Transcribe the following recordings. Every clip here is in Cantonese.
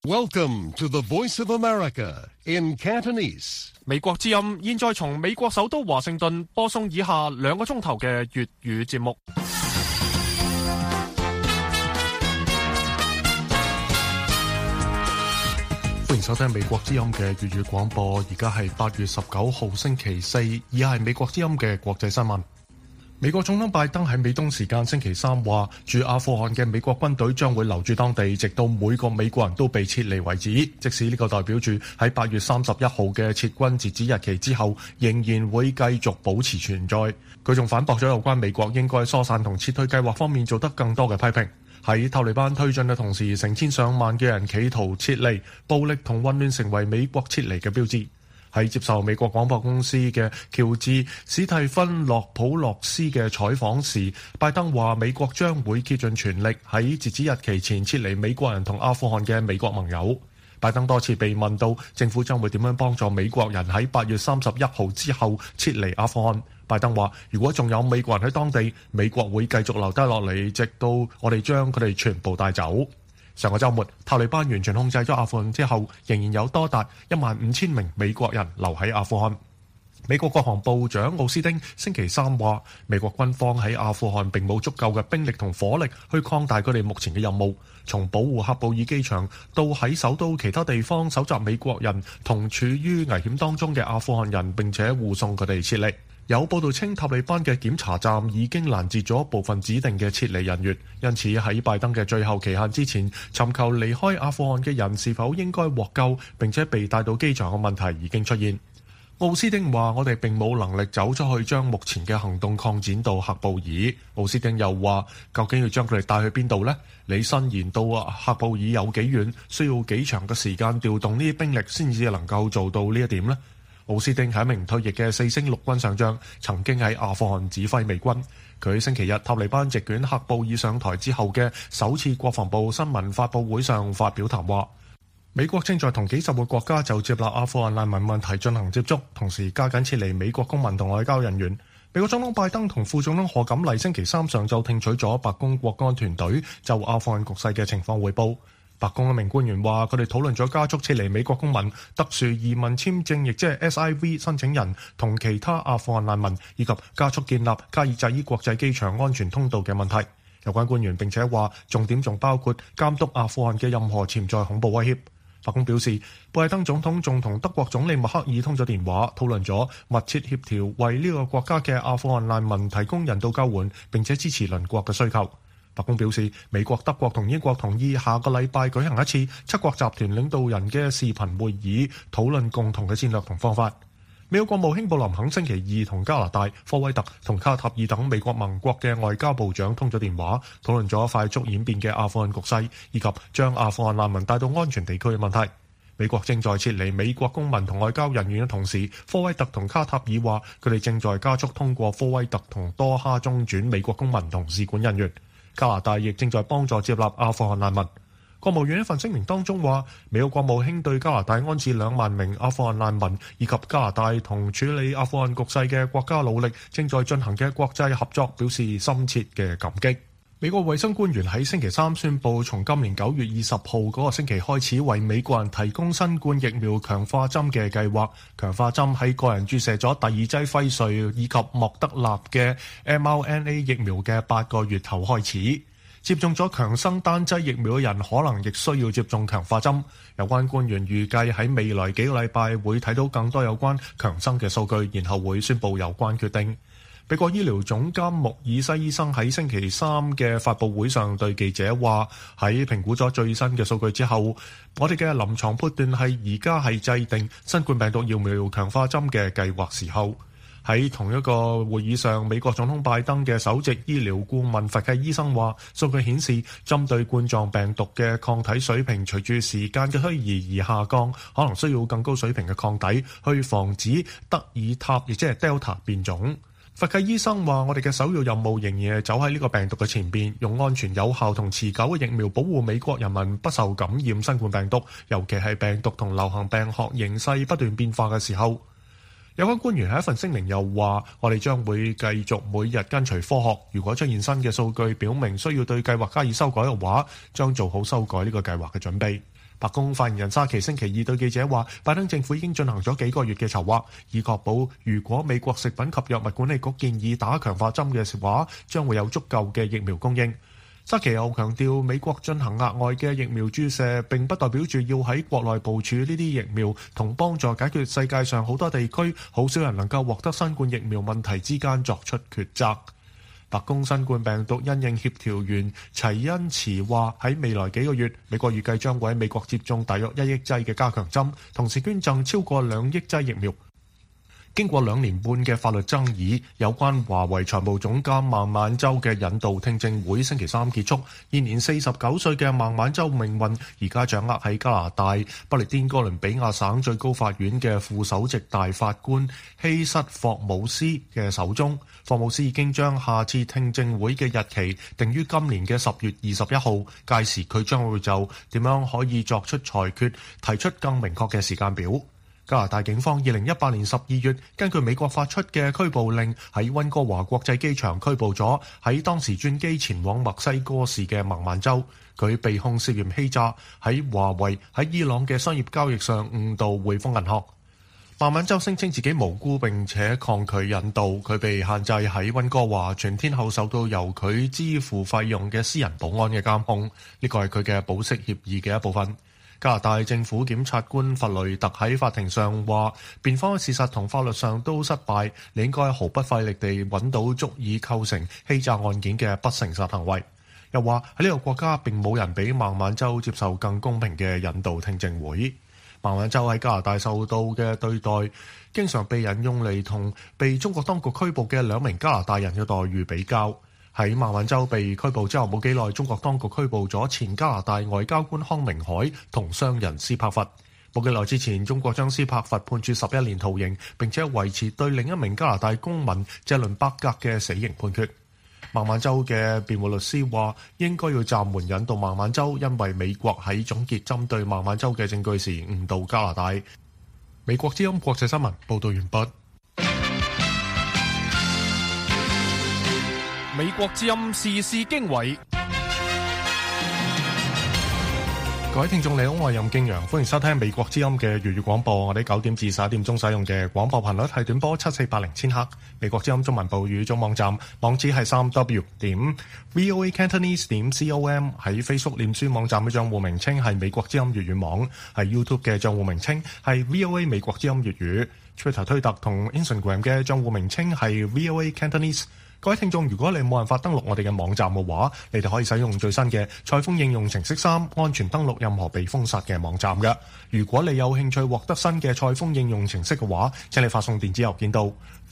Welcome to the Voice of America in Cantonese. 美國之音現在從美國首都華盛頓播送以下2個鐘頭嘅粵語節目。歡迎收聽美國之音嘅粵語廣播，而家係8月19號星期四，以下係美國之音嘅國際新聞。美國總統拜登喺美東時間星期三話，駐阿富汗嘅美國軍隊將會留住當地，直到每個美國人都被撤離為止。即使呢個代表住喺8月31號嘅撤軍截止日期之後，仍然會繼續保持存在。佢仲反駁咗有關美國應該疏散同撤退計劃方面做得更多嘅批評。喺塔利班推進嘅同時，成千上萬嘅人企圖撤離，暴力同混亂成為美國撤離嘅標誌。喺接受美國廣播公司嘅喬治史蒂芬洛普洛斯嘅採訪時，拜登話美國將會竭盡全力喺截止日期前撤離美國人同阿富汗嘅美國盟友。拜登多次被問到政府將會點樣幫助美國人喺8月31號之後撤離阿富汗。拜登話如果仲有美國人喺當地，美國會繼續留低落嚟，直到我哋將佢哋全部帶走。上個週末，塔利班完全控制咗阿富汗之後，仍然有多達15000名美國人留喺阿富汗。美國國防部長奧斯汀星期三話，美國軍方喺阿富汗並冇足夠嘅兵力同火力去擴大佢哋目前嘅任務，從保護喀布爾機場到喺首都其他地方搜集美國人同處於危險當中嘅阿富汗人，並且護送佢哋撤離。有報道稱，塔利班嘅檢查站已經攔截咗部分指定嘅撤離人員，因此喺拜登嘅最後期限之前，尋求離開阿富汗嘅人是否應該獲救並且被帶到機場嘅問題已經出現。奧斯汀話：我哋並冇能力走出去將目前嘅行動擴展到喀布爾。奧斯汀又話：究竟要將佢哋帶去邊度呢？你伸延到喀布爾有幾遠？需要幾長嘅時間調動呢啲兵力先至能夠做到呢一點呢？奧斯汀係一名退役嘅4星陸軍上將，曾經喺阿富汗指揮美軍。佢星期日塔利班席捲喀布爾上台之後嘅首次國防部新聞發佈會上發表談話，美國正在同幾十個國家就接納阿富汗難民問題進行接觸，同時加緊撤離美國公民同外交人員。美國總統拜登同副總統賀錦麗星期三上晝聽取咗白宮國安團隊就阿富汗局勢嘅情況彙報。白宮一名官員話，佢哋討論咗加速撤離美國公民、特殊移民簽證，亦即係 SIV 申請人同其他阿富汗難民，以及加速建立卡爾扎伊國際機場安全通道嘅問題。有關官員並且話，重點仲包括監督阿富汗嘅任何潛在恐怖威脅。白宮表示，拜登總統仲同德國總理默克爾通咗電話，討論咗密切協調為呢個國家嘅阿富汗難民提供人道救援，並且支持鄰國嘅需求。白宮表示，美國、德國同英國同意下個禮拜舉行一次7國集團領導人嘅視頻會議，討論共同嘅戰略同方法。美國國務卿布林肯星期二同加拿大、科威特同卡塔爾等美國盟國嘅外交部長通咗電話，討論咗快速演變嘅阿富汗局勢，以及將阿富汗難民帶到安全地區嘅問題。美國正在撤離美國公民同外交人員嘅同時，科威特同卡塔爾話佢哋正在加速通過科威特同多哈中轉美國公民同使館人員。加拿大亦正在幫助接納阿富汗難民。國務院一份聲明當中話，美國國務卿對加拿大安置2萬名阿富汗難民以及加拿大同處理阿富汗局勢嘅國家努力正在進行嘅國際合作表示深切嘅感激。美國衛生官員喺星期三宣布，從今年9月20號嗰個星期開始，為美國人提供新冠疫苗強化針嘅計劃。強化針喺個人注射咗第2劑輝瑞以及莫德納嘅 mRNA 疫苗嘅8個月後開始。接種咗強生單劑疫苗嘅人可能亦需要接種強化針。有關官員預計喺未來幾個禮拜會睇到更多有關強生嘅數據，然後會宣布有關決定。美國醫療總監穆爾西醫生喺星期三嘅發佈會上對記者話，喺評估咗最新嘅數據之後，我哋嘅臨床判斷係而家係制定新冠病毒疫苗強化針嘅計劃時候。喺同一個會議上，美國總統拜登嘅首席醫療顧問佛契醫生話，數據顯示針對冠狀病毒嘅抗體水平隨住時間嘅推移而下降，可能需要更高水平嘅抗體去防止德爾塔亦即係 Delta 變種。佛契醫生話，我哋嘅首要任務仍然係走喺呢個病毒嘅前邊，用安全有效同持久嘅疫苗保護美國人民不受感染新冠病毒，尤其係病毒同流行病學形勢不斷變化嘅時候。有關官員喺一份聲明又話，我哋將會繼續每日跟隨科學，如果出現新嘅數據表明需要對計劃加以修改嘅話，將做好修改呢個計劃嘅準備。 白宮發言人沙奇星期二對記者話，拜登政府已經進行咗幾個月嘅籌劃，以確保如果美國食品及藥物管理局建議打強化針嘅話，將會有足夠嘅疫苗供應。沙奇又強調，美國進行額外嘅疫苗注射並不代表住要喺國內部署呢啲疫苗，同幫助解決世界上好多地區好少人能夠獲得新冠疫苗問題之間作出抉擇。白宮新冠病毒因應協調員齊恩茨話，喺未來幾個月，美國預計將會喺美國接種大約1億劑嘅加強針，同時捐贈超過2億劑疫苗。經過2年半嘅法律爭議，有關華為財務總監孟晚舟嘅引渡聽證會星期三結束。現年49歲嘅孟晚舟命運而家掌握喺加拿大不列顛哥倫比亞省最高法院嘅副首席大法官希瑟霍姆斯嘅手中。霍姆斯已經將下次聽證會嘅日期定於今年嘅10月21號，屆時佢將會就點樣可以作出裁決提出更明確嘅時間表。加拿大警方2018年12月根據美國發出嘅拘捕令，喺溫哥華國際機場拘捕咗喺當時轉機前往墨西哥市嘅孟晚舟。佢被控涉嫌欺詐，喺華為喺伊朗嘅商業交易上誤導匯豐銀行。孟晚舟聲稱自己無辜並且抗拒引渡，佢被限制喺溫哥華，全天候受到由佢支付費用嘅私人保安嘅監控。呢個係佢嘅保釋協議嘅一部分。加拿大政府檢察官弗雷特喺法庭上話，辯方嘅事實同法律上都失敗，你應該毫不費力地揾到足以構成欺詐案件嘅不誠實行為。又話喺呢個國家並冇人比孟晚舟接受更公平嘅引渡聽證會。孟晚舟喺加拿大受到嘅對待，經常被引用嚟同被中國當局拘捕嘅2名加拿大人嘅待遇比較。喺孟晚舟被拘捕之後冇幾耐，中國當局拘捕咗前加拿大外交官康明凱同商人斯帕弗。冇幾耐之前，中國將斯帕弗判處11年徒刑，並且維持對另一名加拿大公民謝倫伯格嘅死刑判決。孟晚舟嘅辯護律師話，應該要暫緩引渡孟晚舟，因為美國喺總結針對孟晚舟嘅證據時誤導加拿大。美國之音國際新聞報道完畢。 美國之音時事經緯， 各位聽眾你好，我係任敬陽，歡迎收聽美國之音嘅粵語廣播。我哋9點至11點鐘使用嘅廣播頻率係短波7480千赫。美國之音中文部語種網站網址係3w.voacantonese.com， 喺 Facebook 臉書網站嘅賬戶名稱係美國之音粵語網，喺 YouTube 嘅賬戶名稱係 VOA 美國之音粵語， Twitter 推特同 Instagram 嘅賬戶名稱係 VOA Cantonese。各位聽眾，如果你冇辦法登錄我哋嘅網站嘅話，你哋可以使用最新嘅賽風應用程式3，安全登錄任何被封殺嘅網站嘅。如果你有興趣獲得新嘅賽風應用程式嘅話，請你發送電子郵件到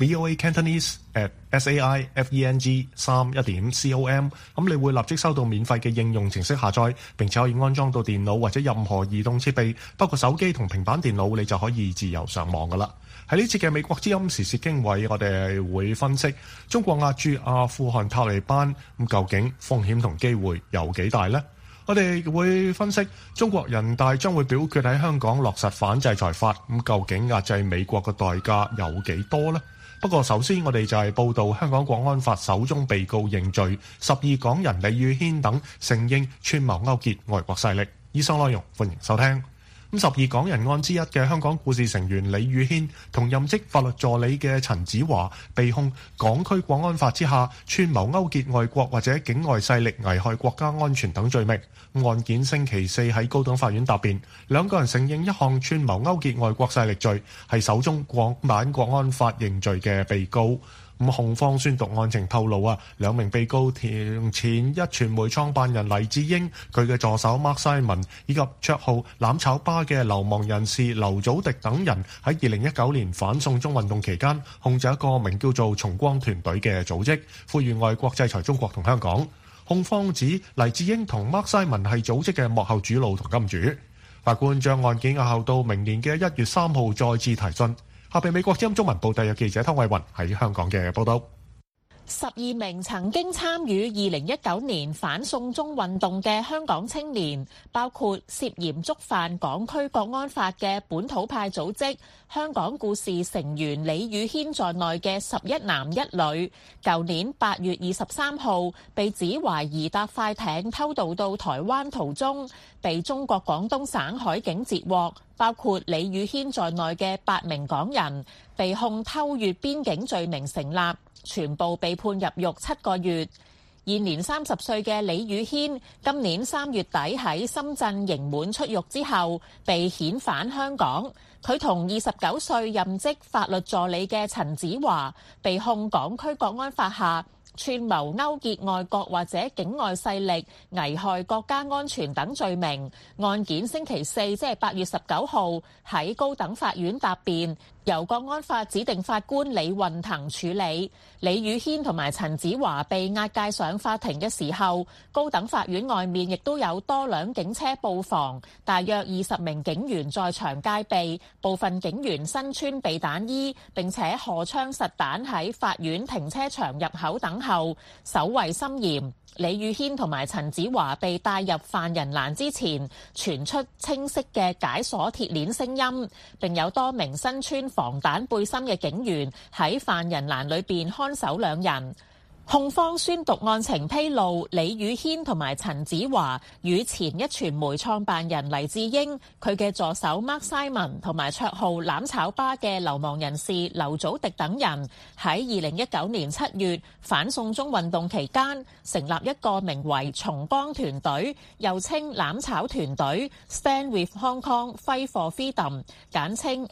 voacantonese@saifeng3.com， 咁你會立即收到免費嘅應用程式下載，並且可以安裝到電腦或者任何移動設備，包括手機同平板電腦，你就可以自由上網噶啦。喺呢次嘅美國之音時事經緯，我哋會分析中國壓住阿富汗塔利班，咁究竟風險同機會有幾大呢？我哋會分析中國人大將會表決喺香港落實反制裁法，咁究竟壓制美國嘅代價有幾多呢？不過首先我哋就係報道香港國安法首宗被告認罪，12港人李宇軒等承認串謀勾結外國勢力。以上內容歡迎收聽。12港人案之一嘅香港故事成員李宇軒同任職法律助理嘅陳子華被控港區國安法之下串謀勾結外國或者境外勢力危害國家安全等罪名。案件星期四喺高等法院答辯，兩個人承認一項串謀勾結外國勢力罪，係首宗港版國安法認罪嘅被告。控方宣讀案情透露兩名被告前一傳媒創辦人黎智英、佢嘅助手 Mark Simon 以及綽號攬炒巴嘅流亡人士劉祖迪等人喺2019年反送中運動期間控制一個名叫做重光團隊嘅組織，呼籲外國制裁中國同香港。控方指黎智英同 Mark Simon 係組織嘅幕後主腦同金主。法官將案件押後到明年嘅1月3號再次提訊。下邊美國之音中文部特約記者湯偉雲喺香港嘅報道。 12名曾經參與2019年反送中運動嘅香港青年，包括涉嫌觸犯港區國安法嘅本土派組織香港故事成員李宇軒在內嘅11男1女，舊年8月23號被指懷疑搭快艇偷渡到台灣途中，被中國廣東省海警截獲，包括李宇軒在內嘅8名港人，被控偷越邊境罪名成立。全部被判入獄7個月。現年30歲嘅李宇軒，今年3月底喺深圳刑滿出獄之後，被遣返香港。佢同29歲任職法律助理嘅陳子華，被控港區國安法下串謀勾結外國或者境外勢力危害國家安全等罪名。案件星期四即係8月19號喺高等法院答辯，由國安法指定法官李運騰處理。李宇軒同埋陳子華被押解上法庭嘅時候，高等法院外面亦都有多輛警車布防，大約20名警員在場戒備，部分警員身穿避彈衣，並且荷槍實彈喺法院停車場入口等候，守衛森嚴。李宇軒同埋陳子華被帶入犯人欄之前，傳出清晰嘅解鎖鐵鏈聲音，並有多名身穿防彈背心嘅警員喺犯人欄裏邊看守兩人。控方宣讀案情披露，李宇軒同埋陳子華與前一傳媒創辦人黎智英、佢嘅助手 Mark Simon 同埋綽號攬炒巴嘅流亡人士劉祖迪等人，喺2019年7月反送中運動期間，成立一個名為重光團隊，又稱攬炒團隊 Stand with Hong Kong Fight for Freedom， 簡稱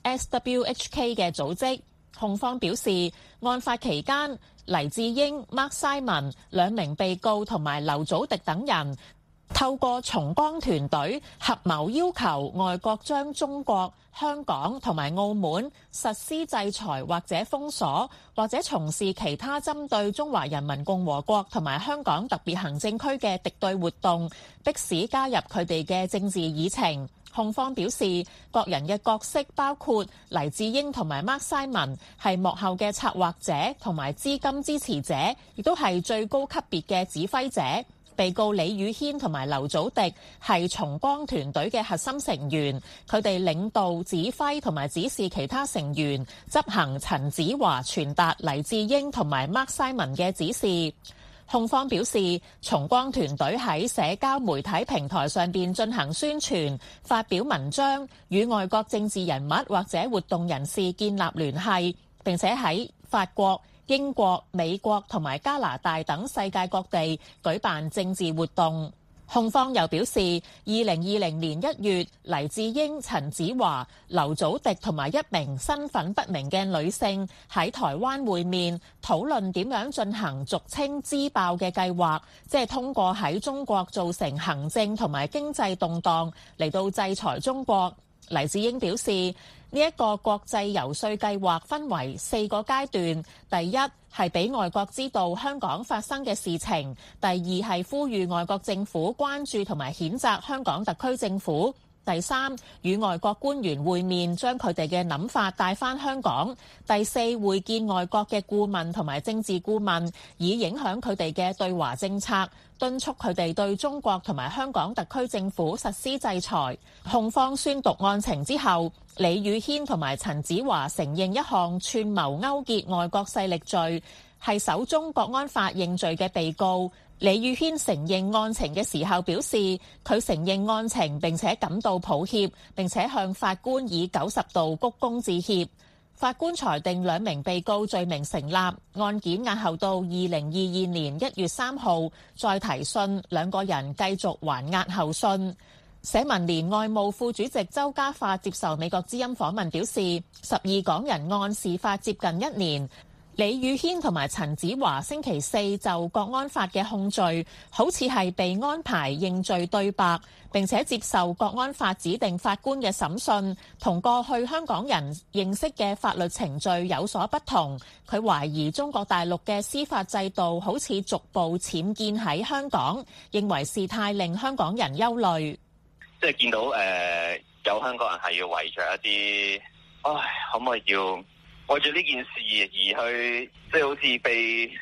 SWHK 嘅組織。控方表示，案發期間，黎智英、Mark Simon 兩名被告同埋劉祖迪等人透過重光團隊合謀要求外國將中國、香港同埋澳門實施制裁或者封鎖，或者從事其他針對中華人民共和國同埋香港特別行政區嘅敵對活動，迫使加入佢哋嘅政治議程。控方表示，各人嘅角色包括黎智英同埋 Mark Simon 係幕後嘅策劃者同埋資金支持者，亦都係最高級別嘅指揮者。被告李宇軒同埋劉祖迪係重光團隊嘅核心成員，佢哋領導、指揮同埋指示其他成員執行陳子華傳達黎智英同埋 Mark Simon 嘅指示。控方表示，重光團隊喺社交媒體平台上邊進行宣傳、發表文章，與外國政治人物或者活動人士建立聯繫，並且喺法國、英國、美國同埋加拿大等世界各地舉辦政治活動。控方又表示，2020年1月，黎智英、陳子華、劉祖迪同埋一名身份不明嘅女性喺台灣會面，討論點樣進行俗稱支爆嘅計劃，即係通過喺中國造成行政同埋經濟動盪嚟到制裁中國。黎智英表示，呢一個國際遊說計劃分為4個階段，第一係俾外國知道香港發生嘅事情，第二係呼籲外國政府關注同埋譴責香港特區政府，第三與外國官員會面，將佢哋嘅諗法帶返香港，第四會見外國嘅顧問同埋政治顧問，以影響佢哋嘅對華政策，敦促佢哋對中國同埋香港特區政府實施制裁。控方宣讀案情之後，李宇軒同埋陳子華承認一項串謀勾結外國勢力罪，係首宗國安法認罪嘅被告。李宇軒承認案情嘅時候表示，佢承認案情並且感到抱歉，並且向法官以90度鞠躬致歉。法官裁定兩名被告罪名成立，案件押後到2022年1月3號再提訊，兩個人繼續還押候訊。社民連外務副主席周家發接受美國之音訪問表示，12港人案事發接近1年。李宇軒同埋陳子華星期四就國安法嘅控罪，好似係被安排認罪對白，並且接受國安法指定法官嘅審訊，同過去香港人認識嘅法律程序有所不同。佢懷疑中國大陸嘅司法制度好似逐步僭建喺香港，認為事態令香港人憂慮。 即係見到有香港人係要為着一啲，可唔可以叫為咗呢件事而去，即係好似被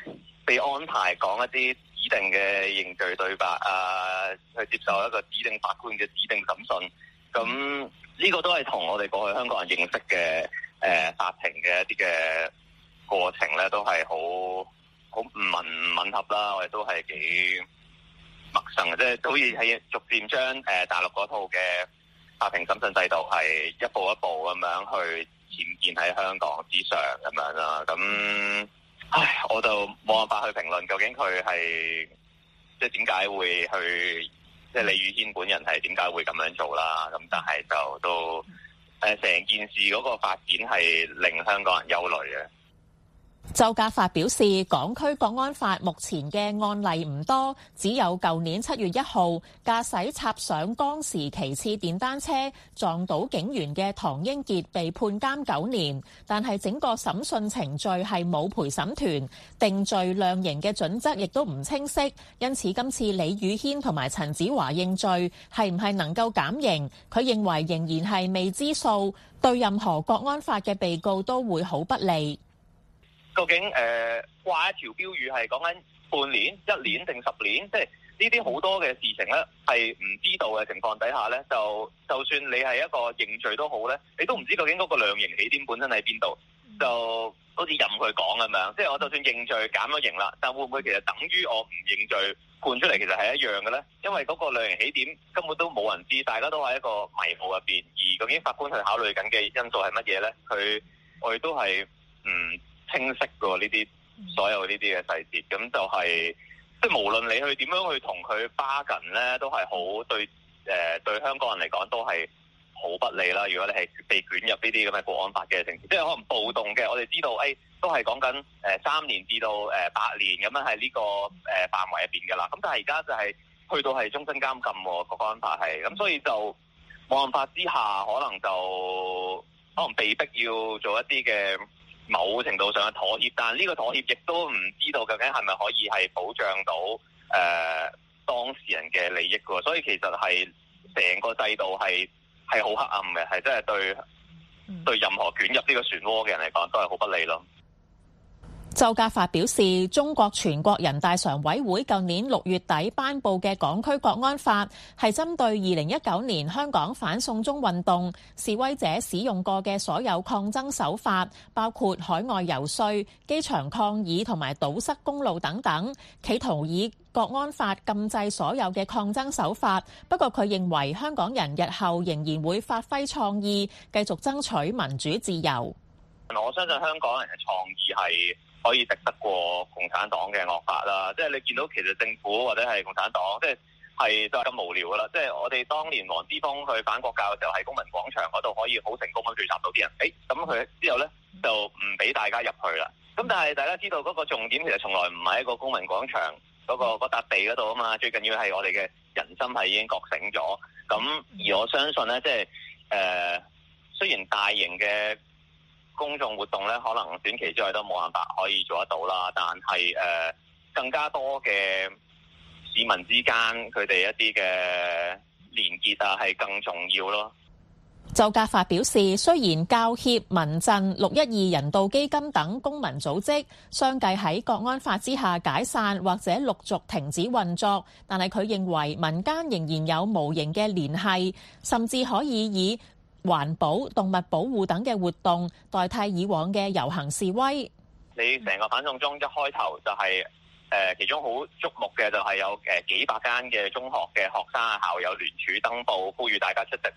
被安排講一啲指定嘅認罪對白啊，去接受一個指定法官嘅指定審訊。咁呢個都係同我哋過去香港人認識嘅法庭嘅一啲嘅過程咧，都係好唔吻合啦。我哋都係幾陌生嘅，即係好似係逐漸將大陸嗰套嘅法庭審訊制度係一步一步咁樣去僭建喺香港之上咁樣啦。咁我就冇辦法去評論究竟佢係即係點解會去，即係李宇軒本人係點解會咁樣做啦。咁但係就都成件事嗰個發展係令香港人憂慮嘅。 周家發表示，港區國安法目前嘅案例唔多，只有舊年7月1號駕駛插上鋼時旗幟電單車撞到警員嘅唐英傑被判監9年，但係整個審訊程序係冇陪審團，定罪量刑嘅準則亦都唔清晰，因此今次李宇軒同埋陳子華認罪係唔係能夠減刑，佢認為仍然係未知數，對任何國安法嘅被告都會好不利。 究竟掛一條標語係講緊半年、1年定10年？即係呢啲好多嘅事情咧，係唔知道嘅情況底下咧，就算你係一個認罪都好咧，你都唔知究竟嗰個量刑起點本身喺邊度，就好似任佢講咁樣。即係我就算認罪減咗刑啦，但會唔會其實等於我唔認罪判出嚟其實係一樣嘅咧？因為嗰個量刑起點根本都冇人知，大家都喺一個迷霧入邊。而究竟法官去考慮緊嘅因素係乜嘢咧？我哋都係清晰嘅呢啲所有呢啲嘅細節，咁就係即係無論你去點樣去同佢bargain咧，都係好對對香港人嚟講都係好不利啦。如果你係被捲入呢啲咁嘅國安法嘅情節，即係可能暴動嘅，我哋知道都係講緊3年至到8年咁樣係呢個範圍入邊嘅啦。咁但係而家就係去到係終身監禁喎，國安法係咁，所以就冇辦法之下，可能被逼要做一啲嘅某程度上嘅妥協，但係呢個妥協亦都唔知道究竟係咪可以係保障到當事人嘅利益嘅，所以其實係成個制度係好黑暗嘅，係真係對任何捲入呢個漩渦嘅人嚟講都係好不利咯。 周家發表示，中國全國人大常委會舊年6月底頒布嘅港區國安法係針對2019年香港反送中運動示威者使用過嘅所有抗爭手法，包括海外遊說、機場抗議同埋堵塞公路等等，企圖以國安法禁制所有嘅抗爭手法。不過佢認為香港人日後仍然會發揮創意，繼續爭取民主自由。 我相信香港人嘅創意係可以敵得過共產黨嘅惡法啦，即係你見到其實政府或者係共產黨，即係就係咁無聊噶啦。即係我哋當年黃之鋒去反國教嘅時候，喺公民廣場嗰度可以好成功咁聚集到啲人，咁佢之後咧就唔俾大家入去啦。咁但係大家知道嗰個重點其實從來唔係喺個公民廣場嗰笪地嗰度啊嘛，最緊要係我哋嘅人心係已經覺醒咗。咁而我相信咧，即係雖然大型嘅公眾活動咧，可能短期之內都冇辦法可以做得到啦。但係更加多嘅市民之間佢哋一啲嘅連結啊，係更重要咯。 周家發表示，雖然教協、民陣、612人道基金等公民組織相繼喺國安法之下解散或者陸續停止運作，但係佢認為民間仍然有無形嘅聯繫，甚至可以以環保、動物保護等嘅活動代替以往嘅遊行示威。 你成個反送中一開頭就係其中好矚目嘅就係有幾百間嘅中學嘅學生校友聯署登報，呼籲大家出席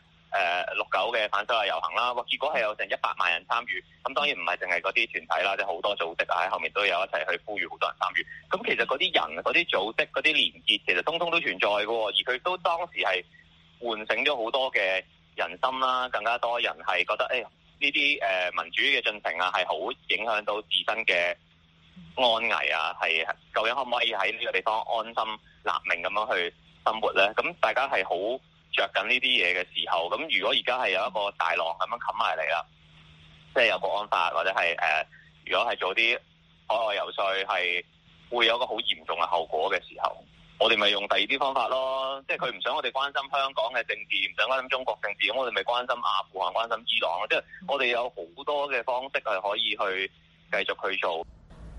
6·9嘅反修例遊行啦。結果係有成100萬人參與。咁當然唔係淨係嗰啲團體啦，即係好多組織啊喺後面都有一齊去呼籲，好多人參與。咁其實嗰啲人、嗰啲組織、嗰啲連結，其實通通都存在嘅，而佢都當時係喚醒咗好多嘅人心啦，更加多人係覺得呢啲民主嘅進程啊，係好影響到自身嘅安危啊，係究竟可唔可以喺呢個地方安心立命咁樣去生活咧？咁大家係好着緊呢啲嘢嘅時候，咁如果而家係有一個大浪咁樣冚埋嚟啦，即係有國安法或者係如果係做啲海外遊說，係會有一個好嚴重嘅後果嘅時候，我哋咪用第二啲方法咯。即係佢唔想我哋關心香港嘅政治，唔想關心中國政治，咁我哋咪關心阿富汗、關心伊朗。即係我哋有好多嘅方式係可以去繼續去做。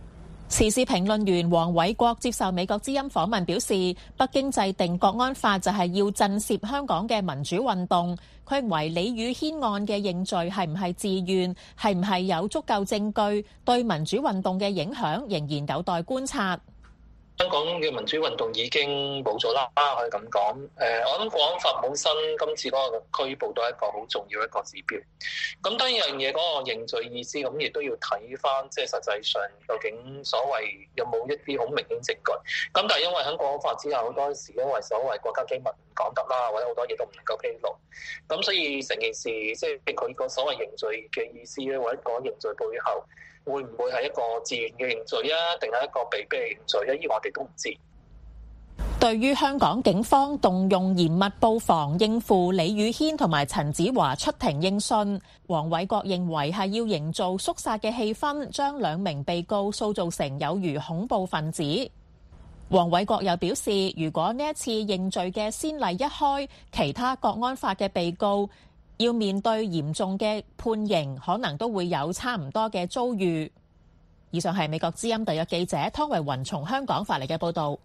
時事評論員黃偉國接受美國之音訪問表示，北京制定國安法就係要震懾香港嘅民主運動。佢認為李宇軒案嘅認罪係唔係自願，係唔係有足夠證據，對民主運動嘅影響仍然有待觀察。 香港嘅民主運動已經冇咗啦，可以咁講。我諗國安法本身今次嗰個拘捕都係一個好重要一個指標。咁當然樣嘢嗰個認罪意思，咁亦都要睇翻，即係實際上究竟所謂有冇一啲好明顯證據。咁但係因為喺國安法之下，好多時因為所謂國家機密唔講得啦，或者好多嘢都唔能夠披露。咁所以成件事即係佢個所謂認罪嘅意思咧，或者講認罪背後，會唔會係一個自願嘅認罪啊，定係一個被逼嘅認罪啊？呢個我哋都唔知。 對於香港警方動用嚴密布防應付李宇軒同埋陳梓華出庭應訊，黃偉國認為係要營造肅殺嘅氣氛，將兩名被告塑造成有如恐怖分子。黃偉國又表示，如果呢一次認罪嘅先例一開，其他國安法嘅被告要面對嚴重嘅判刑，可能都會有差唔多嘅遭遇。以上係美國之音特約記者湯維雲從香港發嚟嘅報導。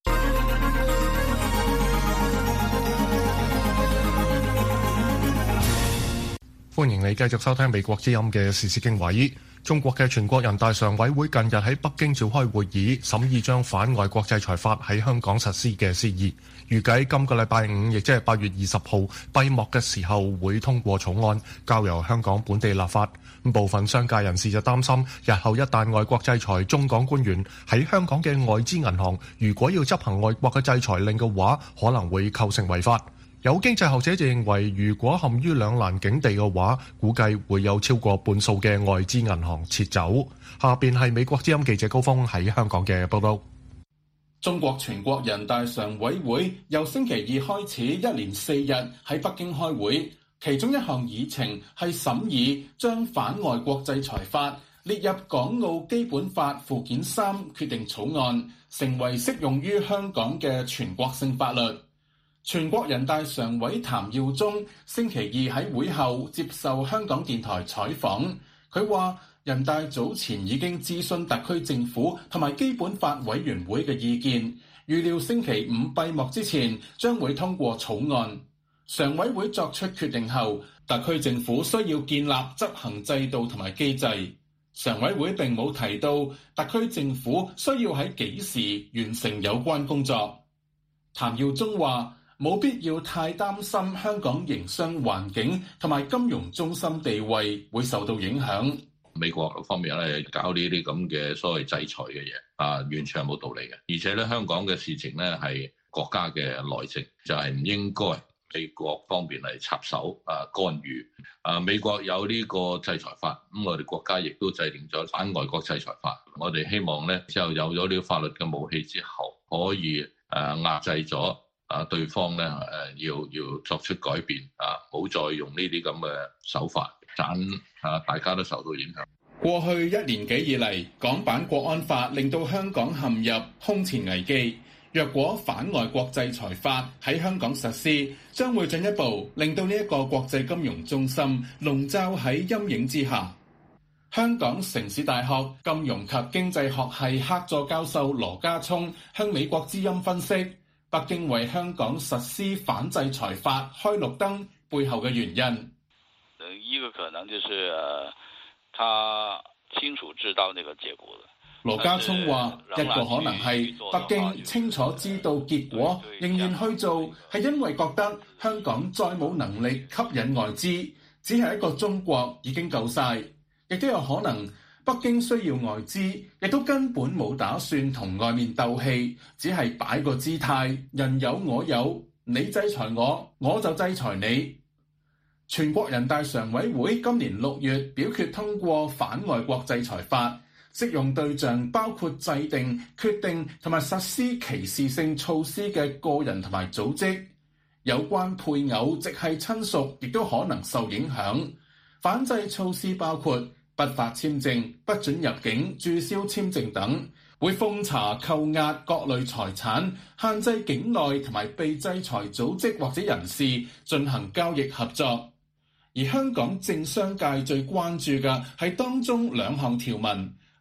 歡迎你繼續收聽美國之音嘅時事經緯。中國嘅全國人大常委會近日喺北京召開會議，審議將反外國制裁法喺香港實施嘅事宜。預計今個禮拜五，亦即係8月20號閉幕嘅時候，會通過草案，交由香港本地立法。部分商界人士就擔心，日後一旦外國制裁中港官員喺香港嘅外資銀行，如果要執行外國嘅制裁令嘅話，可能會構成違法。有經濟學者就認為，如果陷於兩難境地嘅話，估計會有超過半數嘅外資銀行撤走。下邊係美國之音記者高峰喺香港嘅報道。 中國全國人大常委會由星期二開始，一連4日喺北京開會，其中一項議程係審議將反外國制裁法列入港澳基本法附件3決定草案，成為適用於香港嘅全國性法律。全國人大常委譚耀宗星期二喺會後接受香港電台採訪，佢話人大早前已經諮詢特區政府同埋基本法委員會嘅意見，預料星期5閉幕之前將會通過草案。常委會作出決定後，特區政府需要建立執行制度同埋機制。常委會並冇提到特區政府需要喺幾時完成有關工作。譚耀宗話冇必要太擔心香港營商環境同埋金融中心地位會受到影響。 美國方面咧搞呢啲咁嘅所謂制裁嘅嘢完全係冇道理嘅。而且咧香港嘅事情咧係國家嘅內政，就係唔應該美國方面嚟插手干預。美國有呢個制裁法，咁我哋國家亦都制定咗反外國制裁法。我哋希望咧之後有咗呢個法律嘅武器之後，可以壓制咗對方咧要作出改變唔好再用呢啲咁嘅手法，大家都受到影響。 過去1年幾以嚟，港版國安法令到香港陷入空前危機。若果反外國制裁法喺香港實施，將會進一步令到呢一個國際金融中心籠罩喺陰影之下。香港城市大學金融及經濟學系客座教授羅家聰向美國之音分析，北京為香港實施反制裁法開綠燈背後嘅原因。 一個可能就是他清楚知道那個結果。 羅家聰話，一個可能係北京清楚知道結果，仍然去做，係因為覺得香港再冇能力吸引外資，只係一個中國已經夠晒。亦都有可能北京需要外資，亦都根本冇打算同外面鬥氣，只係擺個姿態，人有我有，你制裁我，我就制裁你。全國人大常委會今年6月表決通過反外國制裁法，適用對象包括制定、決定同埋實施歧視性措施嘅個人同埋組織，有關配偶、直系親屬亦都可能受影響。反制措施包括不發簽證、不准入境、註銷簽證等，會封查、扣押各類財產，限制境內同埋被制裁組織或者人士進行交易合作。而香港政商界最關注嘅係當中2項條文，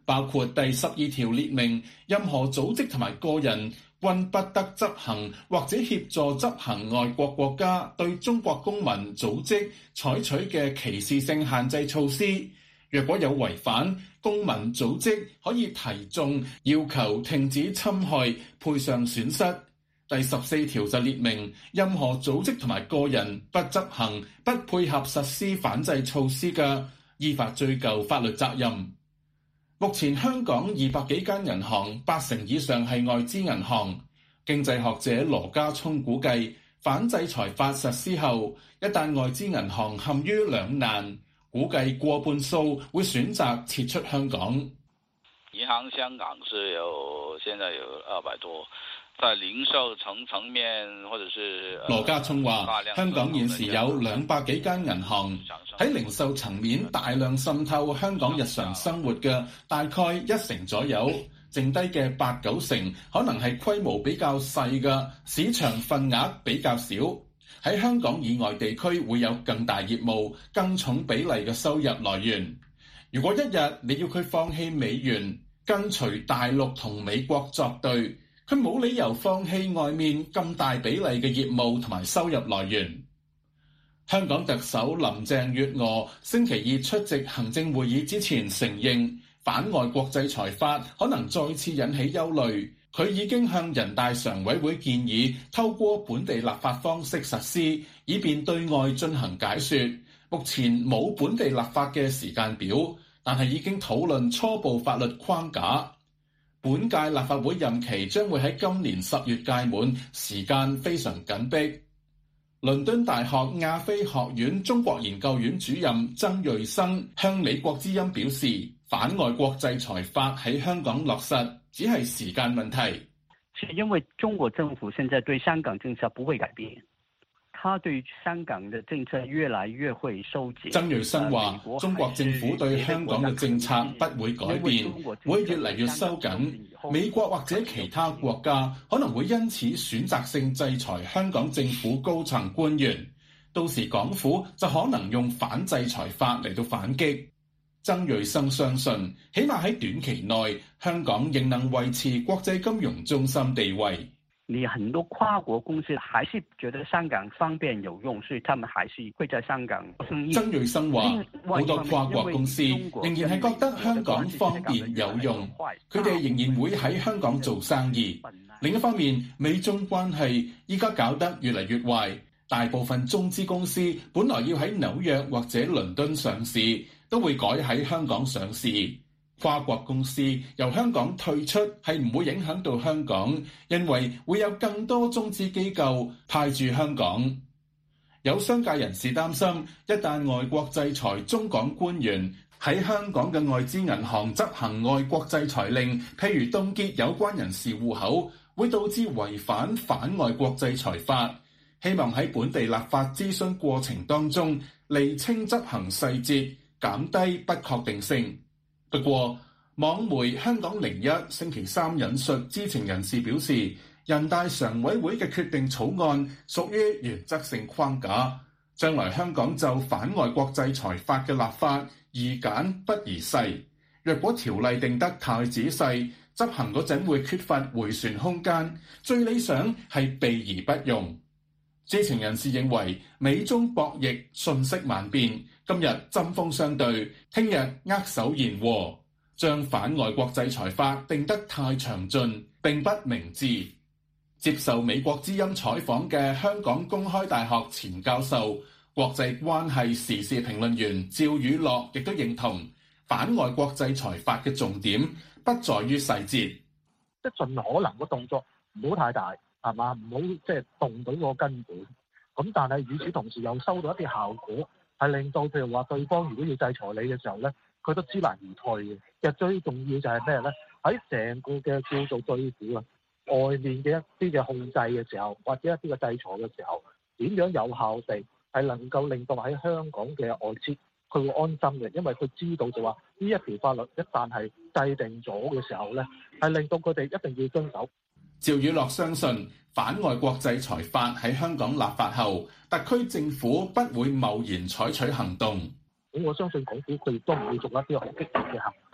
包括第12條列明，任何組織同埋個人均不得執行或者協助執行外國國家對中國公民組織採取嘅歧視性限制措施。若果有違反，公民組織可以提訟要求停止侵害、賠償損失。第14條就列明，任何組織同埋個人不執行、不配合實施反制措施嘅，依法追究法律責任。目前香港200幾間銀行，8成以上係外資銀行。經濟學者羅家聰估計，反制裁法實施後，一旦外資銀行陷於兩難，估計過半數會選擇撤出香港。 銀行香港現在有200多。在零售層面，或者是羅家聰話，香港現時有200幾間銀行喺零售層面大量滲透香港日常生活嘅，大概1成左右，剩低嘅8-9成可能係規模比較細嘅，市場份額比較少。喺香港以外地區會有更大業務、更重比例嘅收入來源。如果一日你要佢放棄美元，跟隨大陸同美國作對，佢冇理由放棄外面咁大比例嘅業務同埋收入來源。香港特首林鄭月娥星期二出席行政會議之前承認，反外國制裁法可能再次引起憂慮。佢已經向人大常委會建議，透過本地立法方式實施，以便對外進行解說。目前冇本地立法嘅時間表，但係已經討論初步法律框架。本屆立法會任期將會喺今年10月屆滿，時間非常緊迫。倫敦大學亞非學院中國研究院主任曾瑞生向美國之音表示，反外國制裁法喺香港落實只係時間問題。 是因為中國政府現在對香港政策不會改變，他對香港的政策越來越會收緊。 曾瑞生話，中國政府對香港嘅政策不會改變，會越嚟越收緊。美國或者其他國家可能會因此選擇性制裁香港政府高層官員，到時港府就可能用反制裁法嚟到反擊。曾瑞生相信，起碼喺短期內，香港仍能維持國際金融中心地位。 你很多跨國公司還是覺得香港方便有用，所以他們還是會在香港生意。 曾瑞生話，好多跨國公司仍然係覺得香港方便有用，佢哋仍然會喺香港做生意。另一方面，美中關係依家搞得越嚟越壞，大部分中資公司本來要喺紐約或者倫敦上市，都會改喺香港上市。跨國公司由香港退出係唔會影響到香港，因為會有更多中資機構派駐香港。有商界人士擔心，一旦外國制裁中港官員喺香港嘅外資銀行執行外國制裁令，譬如凍結有關人士戶口，會導致違反外國制裁法。希望喺本地立法諮詢過程當中釐清執行細節，減低不確定性。不過，網媒香港01星期三引述知情人士表示，人大常委會嘅決定草案屬於原則性框架，將來香港就反外國制裁法嘅立法宜簡不宜細。若果條例定得太仔細，執行嗰陣會缺乏迴旋空間，最理想係避而不用。知情人士認為，美中博弈瞬息萬變，今日針鋒相對，聽日握手言和，將反外國制裁法定得太詳盡並不明智。接受美國之音採訪嘅香港公開大學前教授、國際關係時事評論員趙宇樂亦都認同，反外國制裁法嘅重點不在於細節， 即係盡可能個動作唔好太大。係嘛？唔好即係動到個根本。咁但係與此同時又收到一啲效果，係令到譬如話對方如果要制裁你嘅時候咧，佢都知難而退嘅。其實最重要就係咩咧？喺成個嘅叫做對付啊，外面嘅一啲嘅控制嘅時候，或者一啲嘅制裁嘅時候，點樣有效地係能夠令到喺香港嘅外資佢會安心嘅，因為佢知道就話呢一條法律一旦係制定咗嘅時候咧，係令到佢哋一定要遵守。 趙宇樂相信反外國制裁法喺香港立法後，特區政府不會貿然採取行動。 咁我相信港府佢亦都唔會做一啲好激烈嘅行動，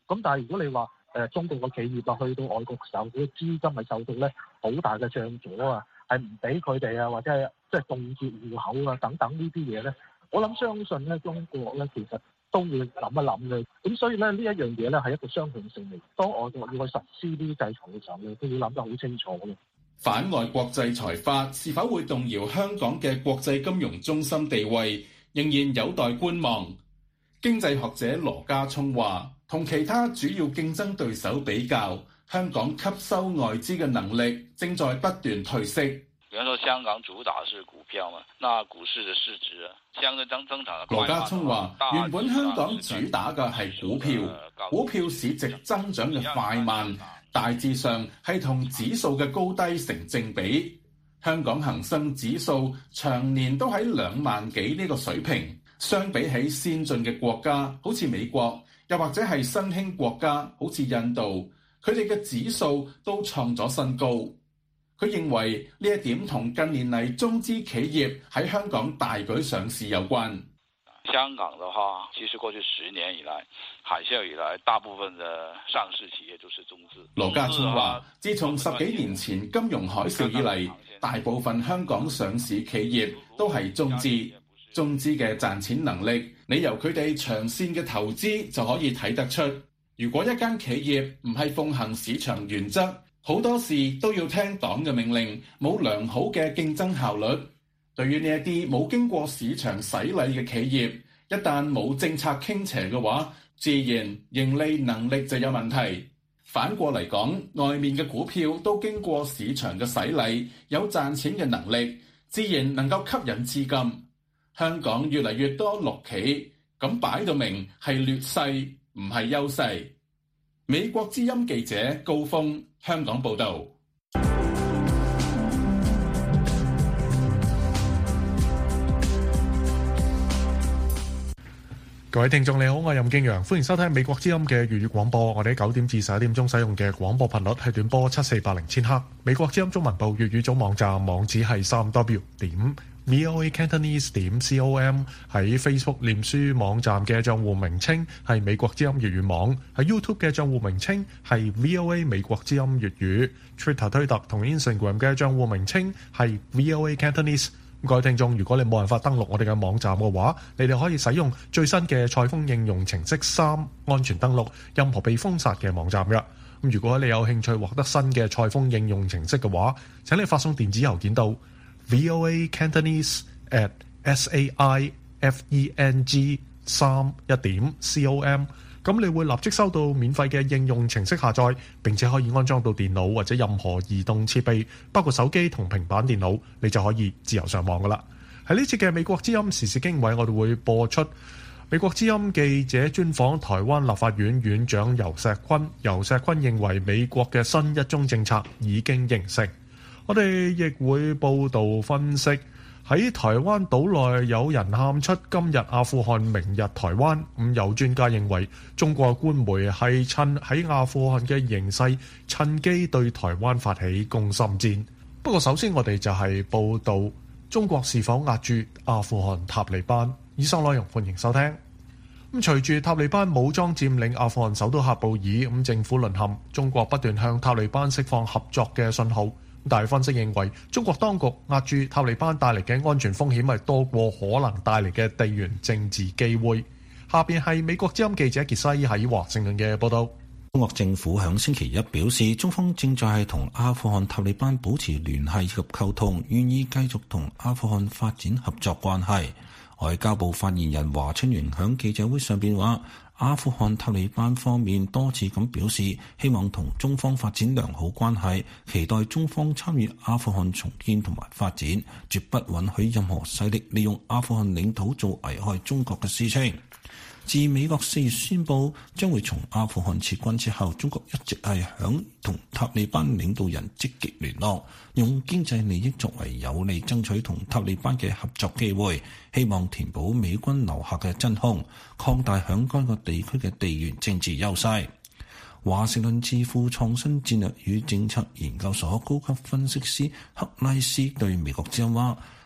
咁但係如果你話中國嘅企業啊去到外國時候，佢嘅資金係受到咧好大嘅障阻啊，係唔俾佢哋啊，或者係即係凍結戶口啊等等呢啲嘢咧，我諗相信咧中國咧其實都會諗一諗嘅。咁所以咧呢一樣嘢咧係一個雙向性嚟，當外國要去實施呢啲制裁嘅時候咧，都要諗得好清楚嘅。 反外國制裁法是否會動搖香港嘅國際金融中心地位，仍然有待觀望。經濟學者羅家聰話，同其他主要競爭對手比較，香港吸收外資嘅能力正在不斷退色。 比方說香港主打是股票嘛，那股市的市值相對增長的快。 羅家聰話，原本香港主打嘅係股票，股票市值增長嘅快慢大致上係同指數嘅高低成正比。香港恒生指數長年都喺2萬幾呢個水平，相比起先進嘅國家好似美國，又或者係新興國家好似印度，佢哋嘅指數都創咗新高。佢認為呢一點同近年嚟中資企業喺香港大舉上市有關。 香港的話，其實過去10年以來，海嘯以來，大部分的上市企業都是中資。 羅家聰話，自從10幾年前金融海嘯以嚟，大部分香港上市企業都係中資。中資嘅賺錢能力，你由佢哋長線嘅投資就可以睇得出。如果一間企業唔係奉行市場原則，好多事都要聽黨嘅命令，冇良好嘅競爭效率。對於呢一啲冇經過市場洗禮嘅企業，一旦冇政策傾斜嘅話，自然盈利能力就有問題。反過嚟講，外面嘅股票都經過市場嘅洗禮，有賺錢嘅能力，自然能夠吸引資金。香港越嚟越多綠企，咁擺到明係劣勢，唔係優勢。美國之音記者高峰，香港報導。 各位聽眾你好，我係任敬陽，歡迎收聽美國之音嘅粵語廣播。我哋喺9點至11點鐘使用嘅廣播頻率係短波7480千赫。美國之音中文部粵語組網站網址係3w.voacantonese.com， 喺 Facebook 臉書網站嘅賬戶名稱係美國之音粵語網，喺 YouTube 嘅賬戶名稱係 VOA 美國之音粵語， Twitter 推特同 Instagram 嘅賬戶名稱係 VOA Cantonese。各位聽眾，如果你冇辦法登錄我哋嘅網站嘅話，你哋可以使用最新嘅賽風應用程式3安全登錄任何被封殺嘅網站嘅。咁如果你有興趣獲得新嘅賽風應用程式嘅話，請你發送電子郵件到 voacantonese@saifeng3.com， 咁你會立即收到免費嘅應用程式下載，並且可以安裝到電腦或者任何移動設備，包括手機同平板電腦，你就可以自由上網噶啦。喺呢次嘅美國之音時事經緯，我哋會播出美國之音記者專訪台灣立法院院長游錫堃。游錫堃認為美國嘅新一中政策已經形成。我哋亦會報導分析，喺台灣島內有人喊出今日阿富汗，明日台灣。有專家認為中國官媒係趁喺阿富汗嘅形勢，趁機對台灣發起攻心戰。不過首先我哋就係報導中國是否壓住阿富汗塔利班。以上內容歡迎收聽。隨住塔利班武裝佔領阿富汗首都喀布爾，政府淪陷，中國不斷向塔利班釋放合作嘅信號。但係分析認為，中國當局壓住塔利班帶嚟嘅安全風險係多過可能帶嚟嘅地緣政治機會。下邊係美國之音記者傑西喺華盛頓嘅報道。 中國政府響星期一表示，中方正在係同阿富汗塔利班保持聯繫以及溝通，願意繼續同阿富汗發展合作關係。外交部發言人華春瑩響記者會上邊話，阿富汗塔利班方面多次咁表示，希望同中方發展良好關係，期待中方參與阿富汗重建同埋發展，絕不允許任何勢力利用阿富汗領土做危害中國嘅事情。自美國4月宣布將會從阿富汗撤軍之後，中國一直係響同塔利班領導人積極聯絡，用經濟利益作為有利爭取同塔利班嘅合作機會，希望填補美軍留下嘅真空，擴大響該個地區嘅地緣政治優勢。華盛頓智庫創新戰略與政策研究所高級分析師克拉斯對美國之音話，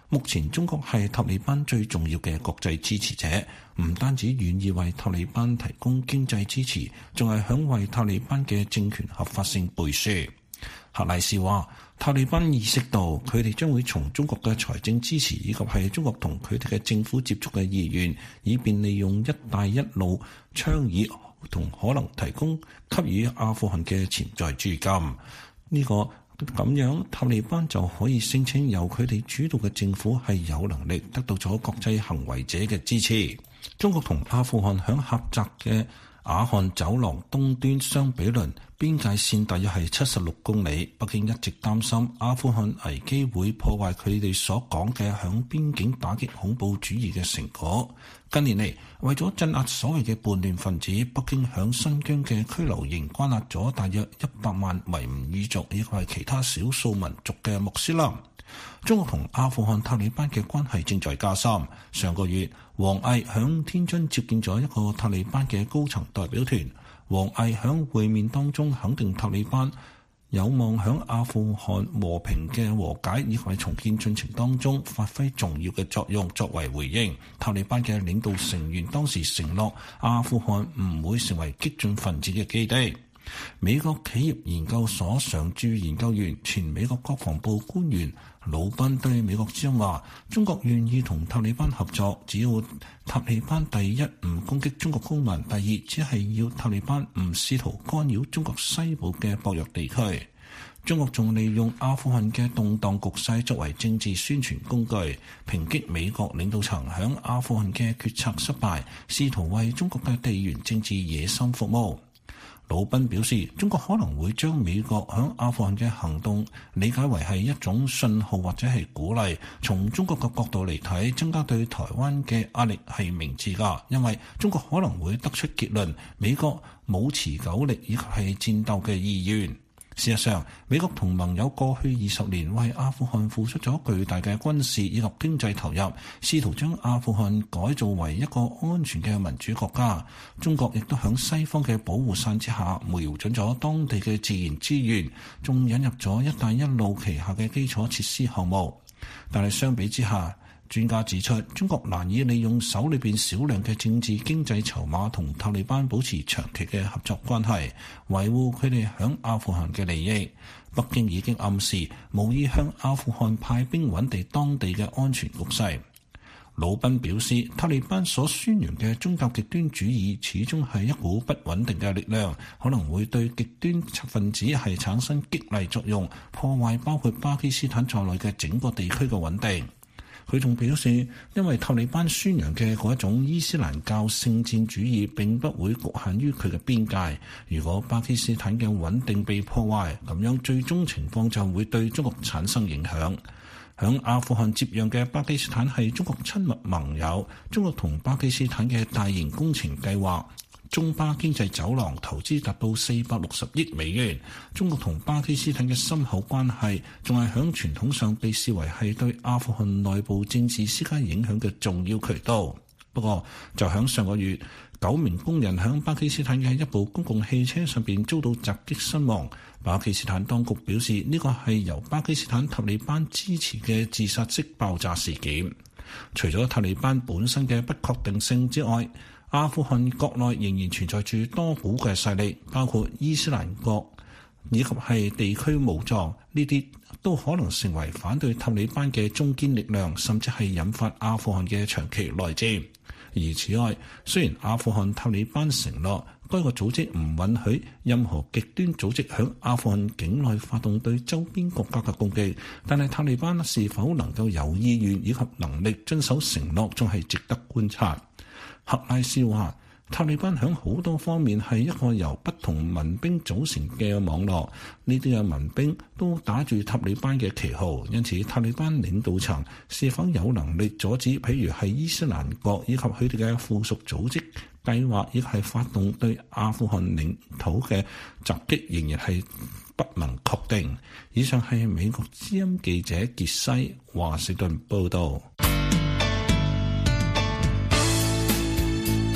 目前中國係塔利班最重要嘅國際支持者，唔單止願意為塔利班提供經濟支持，仲係想為塔利班嘅政權合法性背書。克萊斯話，塔利班意識到佢哋將會從中國嘅財政支持以及係中國同佢哋嘅政府接觸嘅意願，以便利用一帶一路倡議同可能提供給予阿富汗嘅潛在資金。咁樣塔利班就可以聲稱由佢哋主導嘅政府係有能力得到咗國際行為者嘅支持。中國同阿富汗響狹窄嘅雅漢走廊東端相比鄰，邊界線大約係76公里。北京一直擔心阿富汗危機會破壞佢哋所講嘅響邊境打擊恐怖主義嘅成果。近年嚟，為咗鎮壓所謂嘅叛亂分子，北京響新疆嘅拘留營關押咗大約100萬維吾爾族以及係其他少數民族嘅穆斯林。中國同阿富汗塔利班嘅關係正在加深。上個月，王毅響天津接見咗一個塔利班嘅高層代表團。王毅響會面當中肯定塔利班有望響阿富汗和平嘅和解以及重建進程當中發揮重要嘅作用。作為回應，塔利班嘅領導成員當時承諾阿富汗唔會成為激進分子嘅基地。美國企業研究所常駐研究員、前美國國防部官員魯賓對美國之音話，中國願意同塔利班合作，只要塔利班第一唔攻擊中國公民，第二只係要塔利班唔試圖干擾中國西部嘅薄弱地區。中國仲利用阿富汗嘅動盪局勢作為政治宣傳工具，抨擊美國領導層響阿富汗嘅決策失敗，試圖為中國嘅地緣政治野心服務。魯賓表示，中國可能會將美國響阿富汗嘅行動理解為係一種信號或者係鼓勵。從中國嘅角度嚟睇，增加對台灣嘅壓力係明智㗎，因為中國可能會得出結論，美國冇持久力以及係戰鬥嘅意願。事實上，美國同盟友過去20年為阿富汗付出咗巨大嘅軍事以及經濟投入，試圖將阿富汗改造為一個安全嘅民主國家。中國亦都響西方嘅保護傘之下，瞄準咗當地嘅自然資源，仲引入咗一帶一路旗下嘅基礎設施項目。但係相比之下，專家指出，中國難以利用手裏邊少量嘅政治經濟籌碼同塔利班保持長期嘅合作關係，維護佢哋響阿富汗嘅利益。北京已經暗示無意向阿富汗派兵穩定當地嘅安全局勢。魯賓表示，塔利班所宣揚嘅宗教極端主義始終係一股不穩定嘅力量，可能會對極端分子係產生激勵作用，破壞包括巴基斯坦在內嘅整個地區嘅穩定。佢仲表示，因為塔利班宣揚嘅嗰一種伊斯蘭教聖戰主義並不會局限於佢嘅邊界。如果巴基斯坦嘅穩定被破壞，咁樣最終情況就會對中國產生影響。響阿富汗接壤嘅巴基斯坦係中國親密盟友，中國同巴基斯坦嘅大型工程計劃中巴經濟走廊投資達到460億美元。中國同巴基斯坦嘅深厚關係仲係響傳統上被視為係對阿富汗內部政治施加影響嘅重要渠道。不過就響上個月，9名工人響巴基斯坦嘅一部公共汽車上邊遭到襲擊身亡。巴基斯坦當局表示，呢個係由巴基斯坦塔利班支持嘅自殺式爆炸事件。除咗塔利班本身嘅不確定性之外，阿富汗國內仍然存在住多股嘅勢力，包括伊斯蘭國以及係地區武裝，呢啲都可能成為反對塔利班嘅中堅力量，甚至係引發阿富汗嘅長期內戰。而此外，雖然阿富汗塔利班承諾該個組織唔允許任何極端組織響阿富汗境內發動對周邊國家嘅攻擊，但係塔利班是否能夠有意願以及能力遵守承諾，仲係值得觀察。克拉斯話，塔利班響好多方面係一個由不同民兵組成嘅網絡，呢啲嘅民兵都打住塔利班嘅旗號，因此塔利班領導層是否有能力阻止譬如係伊斯蘭國以及佢哋嘅附屬組織計劃，亦係發動對阿富汗領土嘅襲擊，仍然係不能確定。以上係美國之音記者傑西華盛頓報導。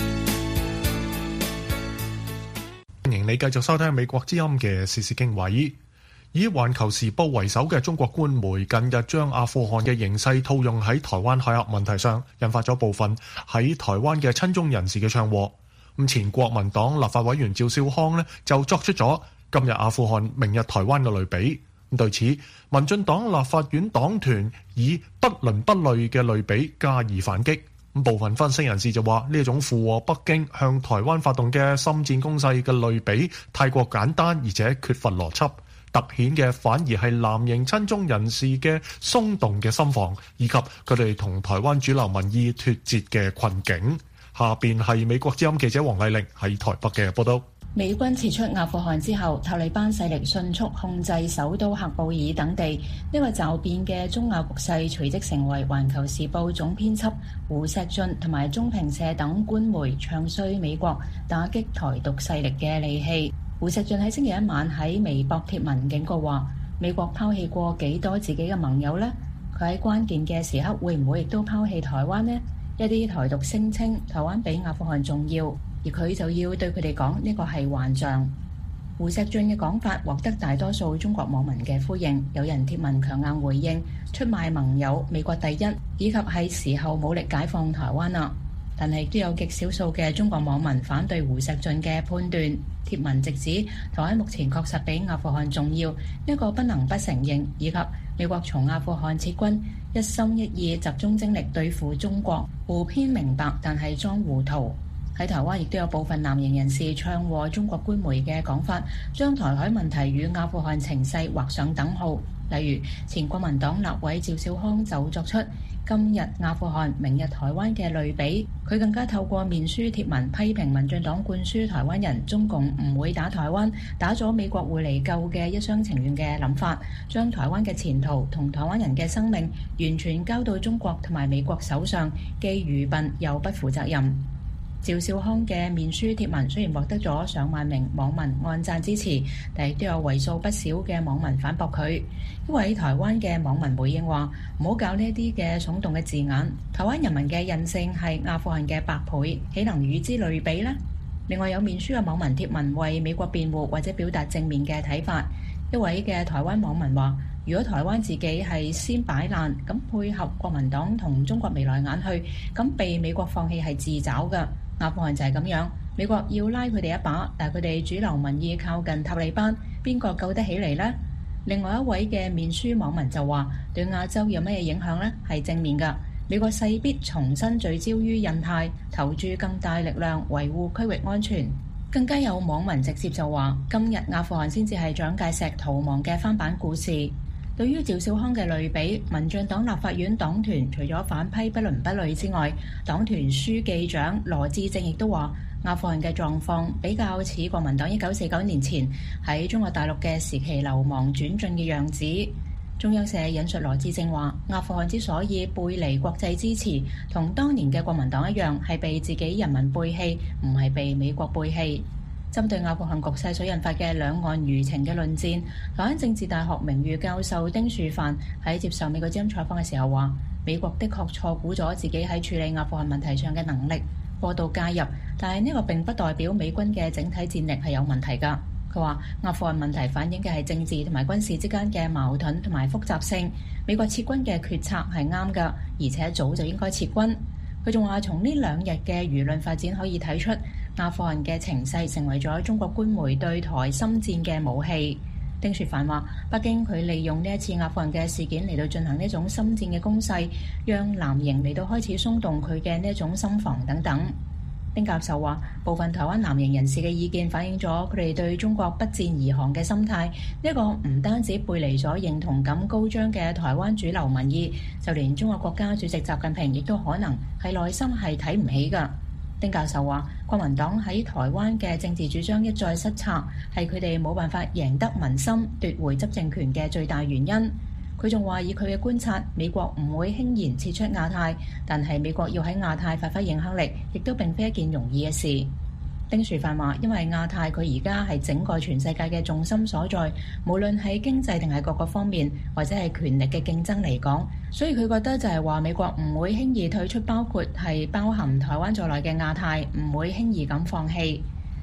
歡迎你繼續收聽美國之音嘅時事經緯。 以環球時報為首嘅中國官媒近日將阿富汗嘅形勢套用喺台灣海峽問題上，引發咗部分喺台灣嘅親中人士嘅唱和。前國民黨立法委員趙少康呢就作出咗今日阿富汗明日台灣嘅類比。對此，民進黨立法院黨團以不倫不類嘅類比加以反擊。部分分析人士就話，呢一種附和北京向台灣發動嘅深戰攻勢嘅類比太過簡單，而且缺乏邏輯，凸顯嘅反而係藍營親中人士嘅鬆動嘅心防，以及佢哋同台灣主流民意脫節嘅困境。下邊係美國之音記者黃麗玲喺台北嘅報道。 美軍撤出阿富汗之後，塔利班勢力迅速控制首都喀布爾等地。呢個驟變嘅中亞局勢隨即成為《環球時報》總編輯胡錫進同埋中評社等官媒唱衰美國打擊台獨勢力嘅利器。胡錫進喺星期一晚喺微博貼文警告話：美國拋棄過幾多自己嘅盟友呢？佢喺關鍵嘅時刻會唔會亦都拋棄台灣呢？一啲台獨聲稱台灣比阿富汗重要，而佢就要對佢哋講呢個係幻象。胡錫進嘅講法獲得大多數中國網民嘅呼應，有人貼文強硬回應出賣盟友美國第一，以及係時候武力解放台灣啦。但係都有極少數嘅中國網民反對胡錫進嘅判斷，貼文直指台灣目前確實比阿富汗重要，呢個不能不承認，以及美國從阿富汗撤軍一心一意集中精力對付中國，胡偏明白但係裝糊塗。喺台灣亦都有部分藍營人士唱和中國官媒嘅講法，將台海問題與阿富汗情勢畫上等號。例如前國民黨立委趙少康就作出今日阿富汗明日台灣嘅類比，佢更加透過面書貼文批評民進黨灌輸台灣人中共唔會打台灣，打咗美國會嚟救嘅一廂情願嘅諗法，將台灣嘅前途同台灣人嘅生命完全交到中國同埋美國手上，既愚笨又不負責任。趙少康嘅面書貼文雖然獲得咗上萬名網民按讚支持，但亦都有為數不少嘅網民反駁佢。一位台灣嘅網民回應話：唔好搞呢啲嘅聳動嘅字眼，台灣人民嘅韌性係阿富汗嘅100倍，豈能與之類比呢？另外有面書嘅網民貼文為美國辯護或者表達正面嘅睇法。一位嘅台灣網民話：如果台灣自己係先擺爛，咁配合國民黨同中國眉來眼去，咁被美國放棄係自找㗎。阿富汗就係咁樣，美國要拉佢哋一把，但係佢哋主流民意靠近塔利班，邊個救得起嚟呢？另外一位嘅面書網民就話：對亞洲有咩影響呢？係正面㗎。美國勢必重新聚焦於印太，投注更大力量維護區域安全。更加有網民直接就話：今日阿富汗先至係蔣介石逃亡嘅翻版故事。對於趙少康嘅類比，民進黨立法院黨團除咗反批不倫不類之外，黨團書記長羅致政亦都話阿富汗嘅狀況比較似國民黨1949年前喺中國大陸嘅時期流亡轉進嘅樣子。中央社引述羅致政話：阿富汗之所以背離國際支持，同當年嘅國民黨一樣，係被自己人民背棄，唔係被美國背棄。針對阿富汗局勢所引發嘅兩岸輿情嘅論戰，台灣政治大學名譽教授丁樹範喺接受美國之音採訪嘅時候話：美國的確錯估咗自己喺處理阿富汗問題上嘅能力，過度介入，但係呢個並不代表美軍嘅整體戰力係有問題㗎。佢話阿富汗問題反映嘅係政治同埋軍事之間嘅矛盾同埋複雜性，美國撤軍嘅決策係啱㗎，而且早就應該撤軍。佢仲話從呢2日嘅輿論發展可以睇出，阿富汗嘅情勢成為咗中國官媒對台深戰嘅武器。丁雪凡話：北京佢利用呢一次阿富汗嘅事件嚟到進行呢種深戰嘅攻勢，讓藍營嚟到開始鬆動佢嘅呢一種心防等等。丁教授話：部分台灣藍營人士嘅意見反映咗佢哋對中國不戰而降嘅心態，呢個唔單止背離咗認同感高漲嘅台灣主流民意，就連中國國家主席習近平亦都可能係內心係睇唔起㗎。丁教授話：國民黨喺台灣嘅政治主張一再失策，係佢哋冇辦法贏得民心、奪回執政權嘅最大原因。佢仲話：以佢嘅觀察，美國唔會輕言撤出亞太，但係美國要喺亞太發揮影響力，亦都並非一件容易嘅事。丁樹範話：因為亞太佢而家係整個全世界嘅重心所在，無論喺經濟定係各個方面，或者係權力嘅競爭嚟講，所以佢覺得就係話美國唔會輕易退出，包括係包含台灣在內嘅亞太，唔會輕易咁放棄。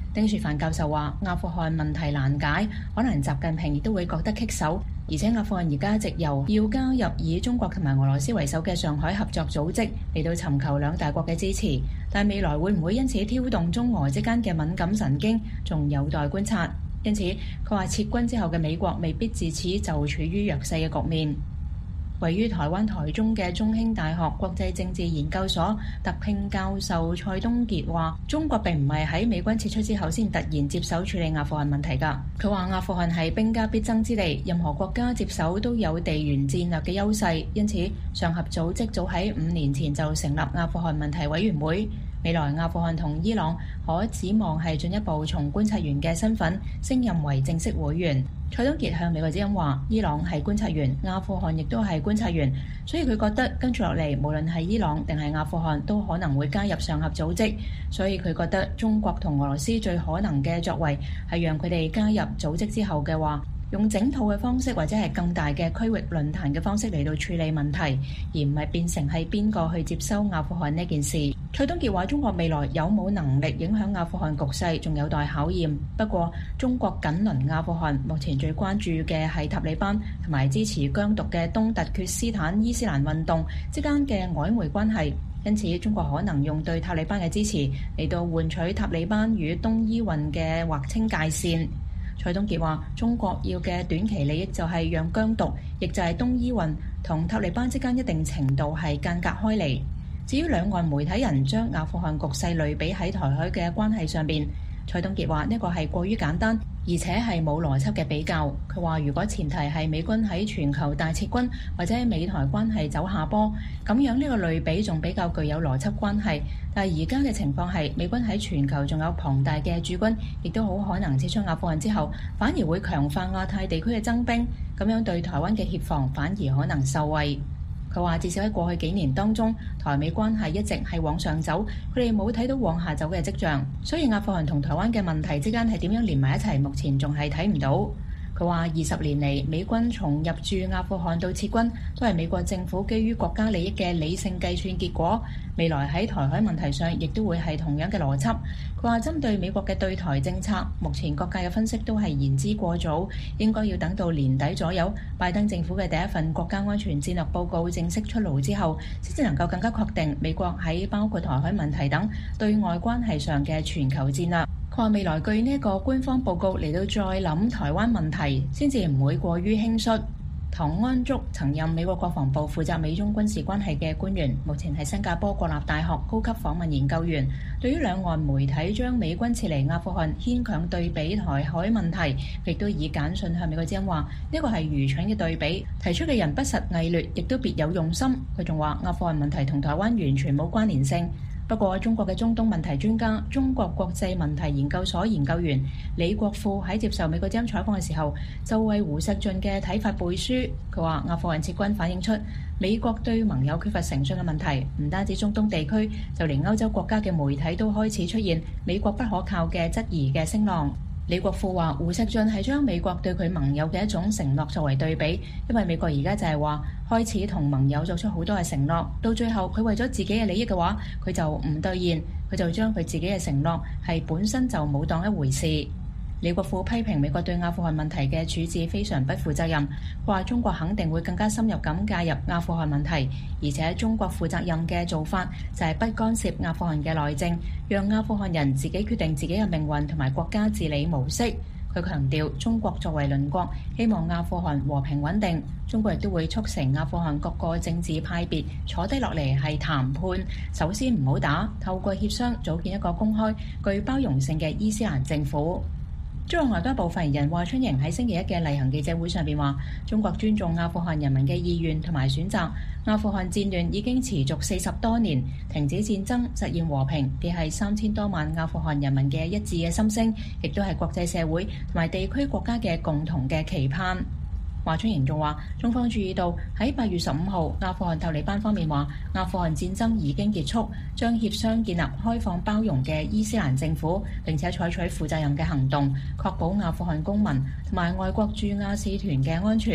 丁樹範教授話：阿富汗問題難解，可能習近平亦都會覺得棘手，而且阿富汗而家直由要加入以中國同埋俄羅斯為首嘅上海合作組織嚟到尋求兩大國嘅支持，但未來會唔會因此挑動中俄之間嘅敏感神經，仲有待觀察。因此，佢話撤軍之後嘅美國未必自此就處於弱勢嘅局面。位於台灣台中嘅中興大學國際政治研究所特聘教授蔡東傑話：中國並唔係喺美軍撤出之後先突然接手處理阿富汗問題㗎。佢話阿富汗係兵家必爭之地，任何國家接手都有地緣戰略嘅優勢，因此上合組織早喺5年前就成立阿富汗問題委員會。未來阿富汗同伊朗可指望係進一步從觀察員嘅身份升任為正式會員。蔡東傑向美國之音話：伊朗係觀察員，阿富汗亦都係觀察員，所以佢覺得跟住落嚟，無論係伊朗定係阿富汗都可能會加入上合組織，所以佢覺得中國同俄羅斯最可能嘅作為係讓佢哋加入組織之後嘅話，用整套嘅方式或者係更大嘅區域論壇嘅方式嚟到處理問題，而唔係變成係邊個去接收阿富汗呢件事。蔡東傑話：中國未來有冇能力影響阿富汗局勢，仲有待考驗。不過，中國緊鄰阿富汗，目前最關注嘅係塔利班同埋支持疆獨嘅東突厥斯坦伊斯蘭運動之間嘅曖昧關係，因此中國可能用對塔利班嘅支持嚟到換取塔利班與東伊運嘅劃清界線。蔡東傑話：中國要嘅短期利益就係讓疆獨，亦就係東伊運同塔利班之間一定程度係間隔開嚟。至於兩岸媒體人將阿富汗局勢類比喺台海嘅關係上邊，蔡東傑話呢個係過於簡單，而且係冇邏輯嘅比較。佢話如果前提係美軍喺全球大撤軍，或者美台關係走下坡，咁樣呢個類比仲比較具有邏輯關係。但係而家嘅情況係美軍喺全球仲有龐大嘅駐軍，亦都好可能撤出阿富汗之後，反而會強化亞太地區嘅增兵，咁樣對台灣嘅協防反而可能受惠。佢話至少喺過去幾年當中，台美關係一直係往上走，佢哋冇睇到往下走嘅跡象，所以阿富汗同台灣嘅問題之間係點樣連埋一齊，目前仲係睇唔到。佢話20年嚟，美軍從入駐阿富汗到撤軍，都係美國政府基於國家利益嘅理性計算結果。未來喺台海問題上，亦都會係同樣嘅邏輯。佢話針對美國嘅對台政策，目前各界嘅分析都係言之過早，應該要等到年底左右，拜登政府嘅第一份國家安全戰略報告正式出爐之後，先至能夠更加確定美國喺包括台海問題等對外關係上嘅全球戰略。佢話未來據呢一個官方報告嚟到再諗台灣問題，先至唔會過於輕率。唐安竹曾任美國國防部負責美中軍事關係嘅官員，目前係新加坡國立大學高級訪問研究員。對於兩岸媒體將美軍撤離阿富汗牽強對比台海問題，亦都以簡訊向美國之音話呢個係愚蠢嘅對比，提出嘅人不實偽劣，亦都別有用心。佢仲話阿富汗問題同台灣完全冇關聯性。不過，中國嘅中東問題專家、中國國際問題研究所研究員李國富喺接受美國之音採訪嘅時候，就為胡錫進嘅睇法背書。佢話阿富汗撤軍反映出美國對盟友缺乏誠信嘅問題，唔單止中東地區，就連歐洲國家嘅媒體都開始出現美國不可靠嘅質疑嘅聲浪。李國富話：胡錫進係將美國對佢盟友嘅一種承諾作為對比，因為美國而家就係話開始同盟友作出好多嘅承諾，到最後佢為咗自己嘅利益嘅話，佢就唔兌現，佢就將佢自己嘅承諾係本身就冇當一回事。李國富批評美國對阿富汗問題嘅處置非常不負責任，話中國肯定會更加深入咁介入阿富汗問題，而且中國負責任嘅做法就係不干涉阿富汗嘅內政，讓阿富汗人自己決定自己嘅命運同埋國家治理模式。佢強調，中國作為鄰國，希望阿富汗和平穩定，中國亦都會促成阿富汗各個政治派別坐低落嚟係談判，首先唔好打，透過協商組建一個公開、具包容性嘅伊斯蘭政府。中國外交部發言人華春瑩喺星期一嘅例行記者會上邊話：中國尊重阿富汗人民嘅意願同埋選擇。阿富汗戰亂已經持續40多年，停止戰爭、實現和平，既係3000多萬阿富汗人民嘅一致嘅心聲，亦都係國際社會同埋地區國家嘅共同嘅期盼。華春瑩仲話：中方注意到喺8月15號，阿富汗塔利班方面話阿富汗戰爭已經結束，將協商建立開放包容嘅伊斯蘭政府，並且採取負責任嘅行動，確保阿富汗公民同埋外國駐阿使團嘅安全。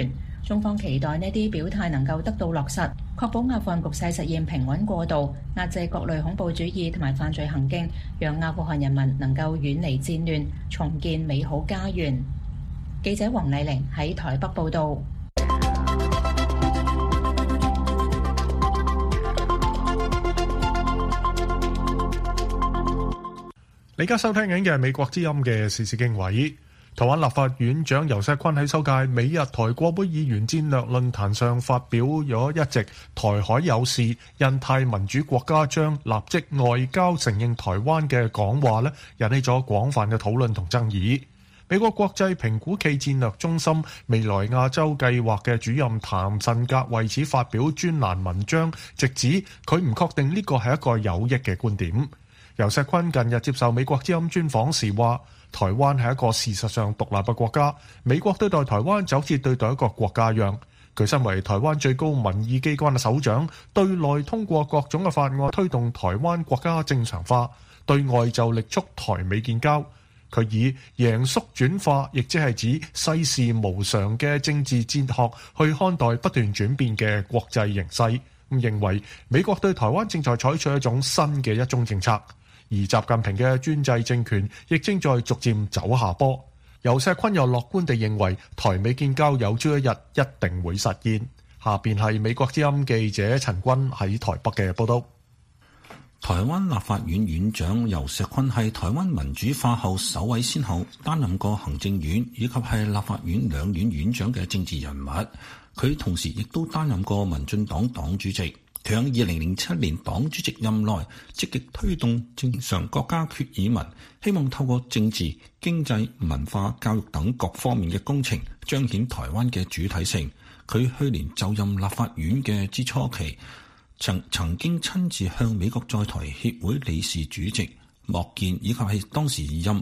中方期待呢啲表態能夠得到落實，確保阿富汗局勢實現平穩過渡，壓制各類恐怖主義同埋犯罪行徑，讓阿富汗人民能夠遠離戰亂，重建美好家園。記者黃麗玲喺台北報道。 你而家收聽緊嘅係美國之音嘅時事經緯。台灣立法院長游錫堃喺首屆美日台國會議員戰略論壇上發表咗一席台海有事、印太民主國家將立即外交承認台灣嘅講話咧，引起咗廣泛嘅討論同爭議。美國國際評估暨戰略中心未來亞洲計劃嘅主任譚慎格為此發表專欄文章，直指佢唔確定呢個係一個有益嘅觀點。游錫堃近日接受美國之音專訪時話，台灣係一個事實上獨立嘅國家，美國對待台灣就好似對待一個國家一樣。佢身為台灣最高民意機關嘅首長，對內通過各種嘅法案推動台灣國家正常化，對外就力促台美建交。佢以贏縮轉化，亦即係指世事無常嘅政治哲學去看待不斷轉變嘅國際形勢，認為美國對台灣正在採取一種新嘅一中政策。而習近平嘅專制政權亦正在逐漸走下坡。游錫堃又樂觀地認為台美建交有朝一日一定會實現。下邊係美國之音記者陳君喺台北嘅報道。 台灣立法院院長游錫堃係台灣民主化後首位先後擔任過行政院以及係立法院兩院院長嘅政治人物。佢同時亦都擔任過民進黨黨主席。佢喺2007年黨主席任內積極推動正常國家決議文，希望透過政治、經濟、文化、教育等各方面嘅工程，彰顯台灣嘅主體性。佢去年就任立法院嘅之初期，曾經親自向美國在台協會理事主席莫健以及係當時任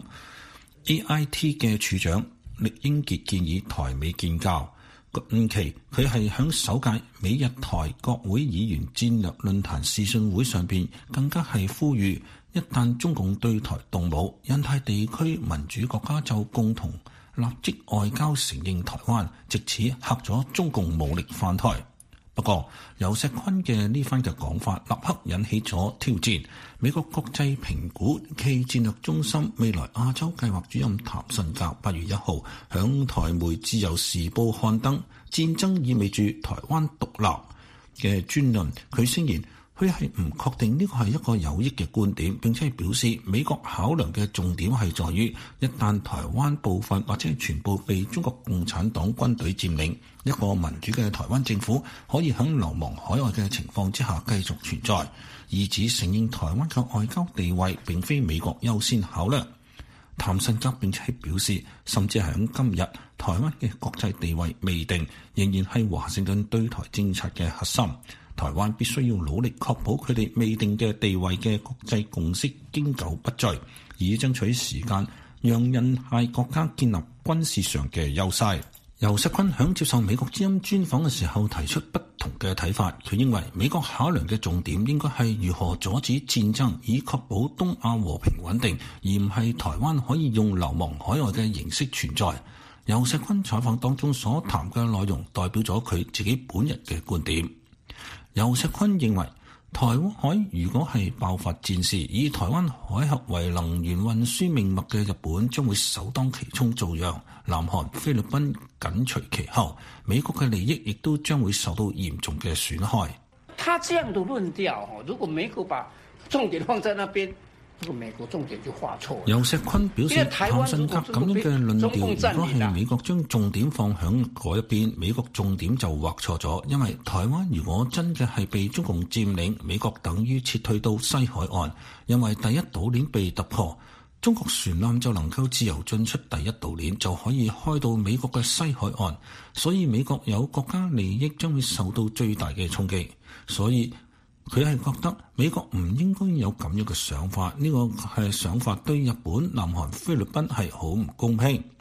AIT 嘅處長酈英傑建議台美建交。近期佢係響首屆美日台國會議員戰略論壇視訊會上邊，更加係呼籲一旦中共對台動武，印太地區民主國家就共同立即外交承認台灣，藉此嚇咗中共武力犯台。不過游錫堃嘅呢番嘅講法立刻引起咗挑戰。美國國際評估暨戰略中心未來亞洲計劃主任譚慎格8月1號響台媒自由時報刊登戰爭意味住台灣獨立嘅專論，佢聲言佢係唔確定呢個係一個有益嘅觀點，並且表示美國考量嘅重點係在於一旦台灣部分或者全部被中國共產黨軍隊佔領，一個民主嘅台灣政府可以喺流亡海外嘅情況之下繼續存在，以此承認台灣嘅外交地位並非美國優先考量。譚慎格並且表示，甚至喺今日台灣嘅國際地位未定，仍然係華盛頓對台政策嘅核心。台灣必須要努力確保佢哋未定嘅地位嘅國際共識經久不衰，以爭取時間，讓印太國家建立軍事上嘅優勢。游錫堃響接受美國之音專訪嘅時候提出不同嘅睇法，佢認為美國考量嘅重點應該係如何阻止戰爭，以確保東亞和平穩定，而唔係台灣可以用流亡海外嘅形式存在。游錫堃採訪當中所談嘅內容代表咗佢自己本人嘅觀點。游錫堃認為，台海如果係爆發戰事，以台灣海峽為能源運輸命脈嘅日本將會首當其衝遭殃，南韓、菲律賓緊隨其後，美國嘅利益亦都將會受到嚴重嘅損害。 他這樣的論調，如果美國把重點放在那邊，這個美國重點就畫錯。 游錫堃表示，譚慎格咁樣嘅論調，如果係美國將重點放響嗰一邊，美國重點就畫錯咗。因為台灣如果真嘅係被中共佔領，美國等於撤退到西海岸，因為第一島鏈被突破，中國船艦就能夠自由進出第一島鏈，就可以開到美國嘅西海岸，所以美國有國家利益將會受到最大嘅衝擊。所以佢係覺得美國唔應該有咁樣嘅想法，呢個係想法對日本、南韓、菲律賓係好唔公平。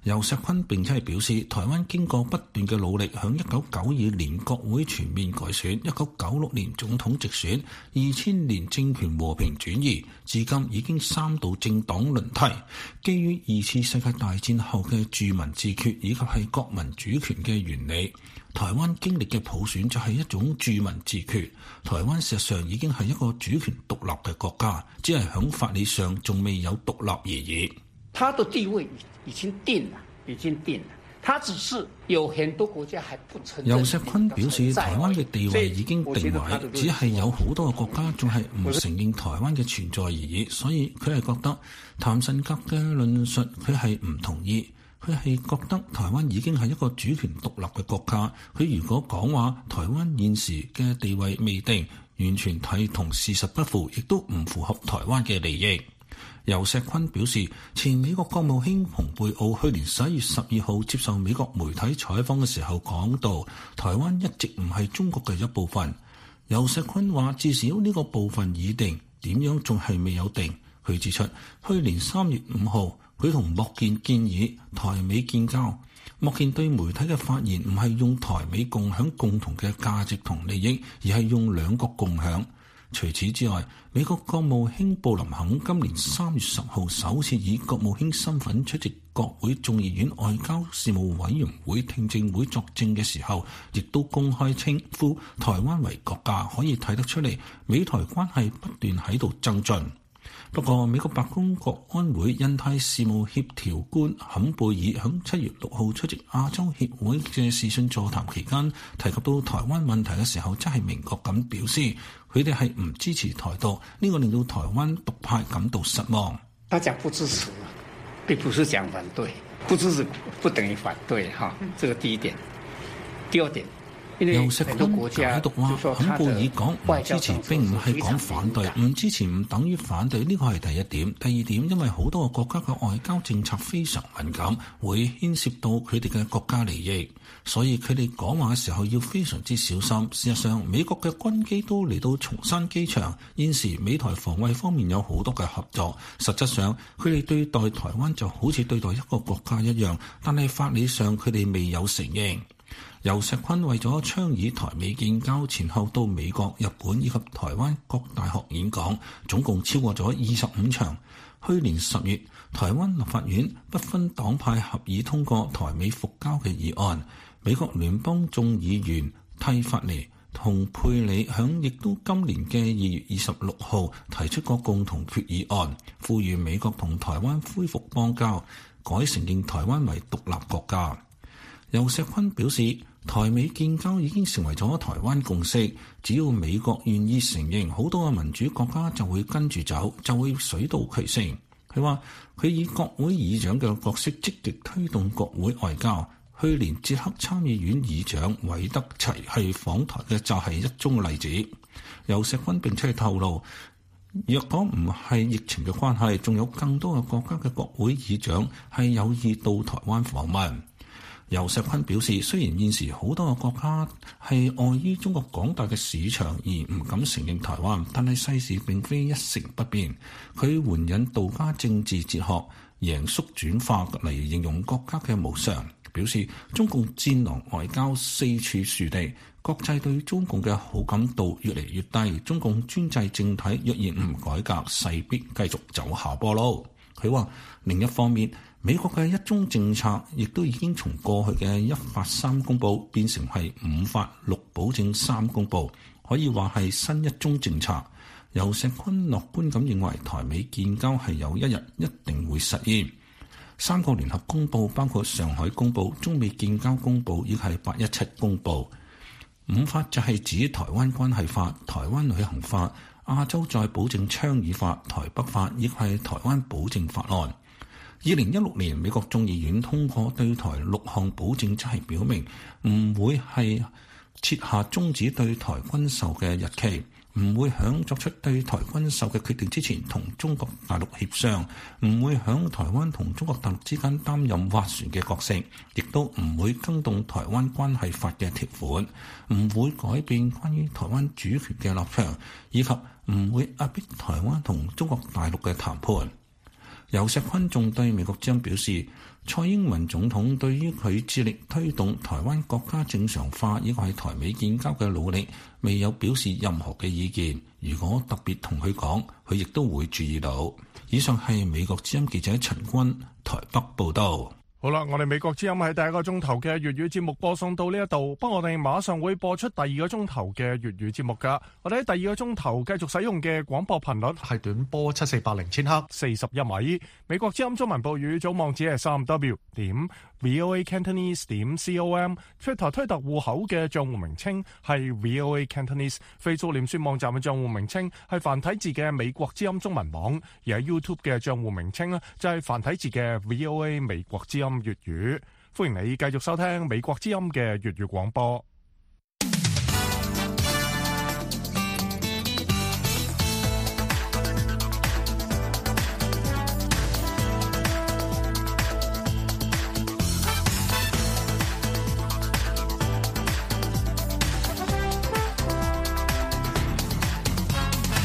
游錫堃並且係表示，台灣經過不斷嘅努力，響1992年國會全面改選、1996年總統直選、2000年政權和平轉移，至今已經3度政黨輪替。基於2次世界大戰後嘅住民自決以及係國民主權嘅原理，台灣經歷嘅普選就係一種住民自決。台灣事實上已經係一個主權獨立嘅國家，只係響法理上仲未有獨立而已。 它的地位已經定了，它只是有很多國家還不承認。 游錫堃表示，台灣嘅地位已經定位，只係有好多個國家仲係唔承認台灣嘅存在而已。所以佢係覺得譚臣格嘅論述佢係唔同意，佢係覺得台灣已經係一個主權獨立嘅國家。佢如果講話台灣現時嘅地位未定，完全係同事實不符，亦都唔符合台灣嘅利益。游錫堃表示，前美國國務卿蓬佩奧去年11月12號接受美國媒體採訪嘅時候講到，台灣一直唔係中國嘅一部分。游錫堃話，至少呢個部分已定，點樣仲係未有定。佢指出，去年3月5號，佢同莫健建議台美建交。莫健對媒體嘅發言唔係用台美共享共同嘅價值同利益，而係用兩國共享。除此之外，美國國務卿布林肯今年3月10號首次以國務卿身份出席國會眾議院外交事務委員會聽證會作證嘅時候，亦都公開稱呼台灣為國家，可以睇得出嚟美台關係不斷喺度增進。不過，美國白宮國安會印太事務協調官坎貝爾響7月6號出席亞洲協會嘅視訊座談期間，提及到台灣問題嘅時候，真係明確咁表示，佢哋係唔支持台獨，呢個令到台灣獨派感到失望。 他講不支持，並不是講反對，不支持不等於反對，哈，這個第一點。第二點。 游錫堃解讀話，坎貝爾講唔支持並唔係講反對，唔支持唔等於反對，呢個係第一點。第二點，因為好多個國家嘅外交政策非常敏感，會牽涉到佢哋嘅國家利益，所以佢哋講話嘅時候要非常之小心。事實上，美國嘅軍機都嚟到松山機場，現時美台防衛方面有好多嘅合作。實質上，佢哋對待台灣就好似對待一個國家一樣，但係法理上佢哋未有承認。游錫堃為咗倡議台美建交，前後到美國、日本以及台灣各大學演講，總共超過咗25場。去年10月，台灣立法院不分黨派合議通過台美復交嘅議案。美國聯邦眾議員蒂法尼同佩里響亦都今年嘅2月26號提出過共同決議案，呼籲美國同台灣恢復邦交，改承認台灣為獨立國家。游錫堃表示，台美建交已經成為咗台灣共識，只要美國願意承認，好多嘅民主國家就會跟住走，就會水到渠成。佢話佢以國會議長嘅角色積極推動國會外交。去年捷克參議院議長韋德齊係訪台嘅就係一宗例子。游錫堃並且透露，若果唔係疫情嘅關係，仲有更多嘅國家嘅國會議長係有意到台灣訪問。游錫堃表示，雖然現時好多個國家係礙於中國廣大嘅市場而唔敢承認台灣，但係世事並非一成不變。佢援引道家政治哲學贏縮轉化嚟形容國家嘅無常，表示中共戰狼外交四處樹敵，國際對中共嘅好感度越嚟越低，中共專制政體若然唔改革，勢必繼續走下坡路。佢話另一方面，美國嘅一中政策亦都已經從過去嘅一法三公佈變成係五法六保證三公佈，可以話係新一中政策。游錫堃樂觀咁認為台美建交係有一日一定會實現。三個聯合公佈包括上海公佈、中美建交公佈以及係817公佈。五法就係指台灣關係法、台灣旅行法、亞洲再保證倡議法、台北法以及係台灣保證法案。2016年美國眾議院通過對台6項保證，即係表明唔會係設下終止對台軍售嘅日期，唔會響作出對台軍售嘅決定之前同中國大陸協商，唔會響台灣同中國大陸之間擔任斡旋嘅角色，亦都唔會更動台灣關係法嘅條款，唔會改變關於台灣主權嘅立場，以及唔會壓迫台灣同中國大陸嘅談判。 游錫堃仲對美國之音表示，蔡英文總統對於佢致力推動台灣國家正常化以及係台美建交嘅努力，未有表示任何嘅意見。如果特別同佢講，佢亦都會注意到。以上係美國之音記者陳君台北報道。 好啦，我哋美國之音喺第一個鐘頭嘅粵語節目播送到呢一度，不過我哋馬上會播出第二個鐘頭嘅粵語節目噶。我哋喺第二個鐘頭繼續使用嘅廣播頻率係短波7480千赫41米。美國之音中文報語組網址係3W 點 VOA Cantonese 點 com。Twitter 推特戶口嘅賬戶名稱係 VOA Cantonese。Facebook 臉書網站嘅賬戶名稱係繁體字嘅美國之音中文網，而喺 YouTube 嘅賬戶名稱呢就係繁體字嘅 VOA 美國之音粵語。歡迎你繼續收聽美國之音嘅粵語廣播。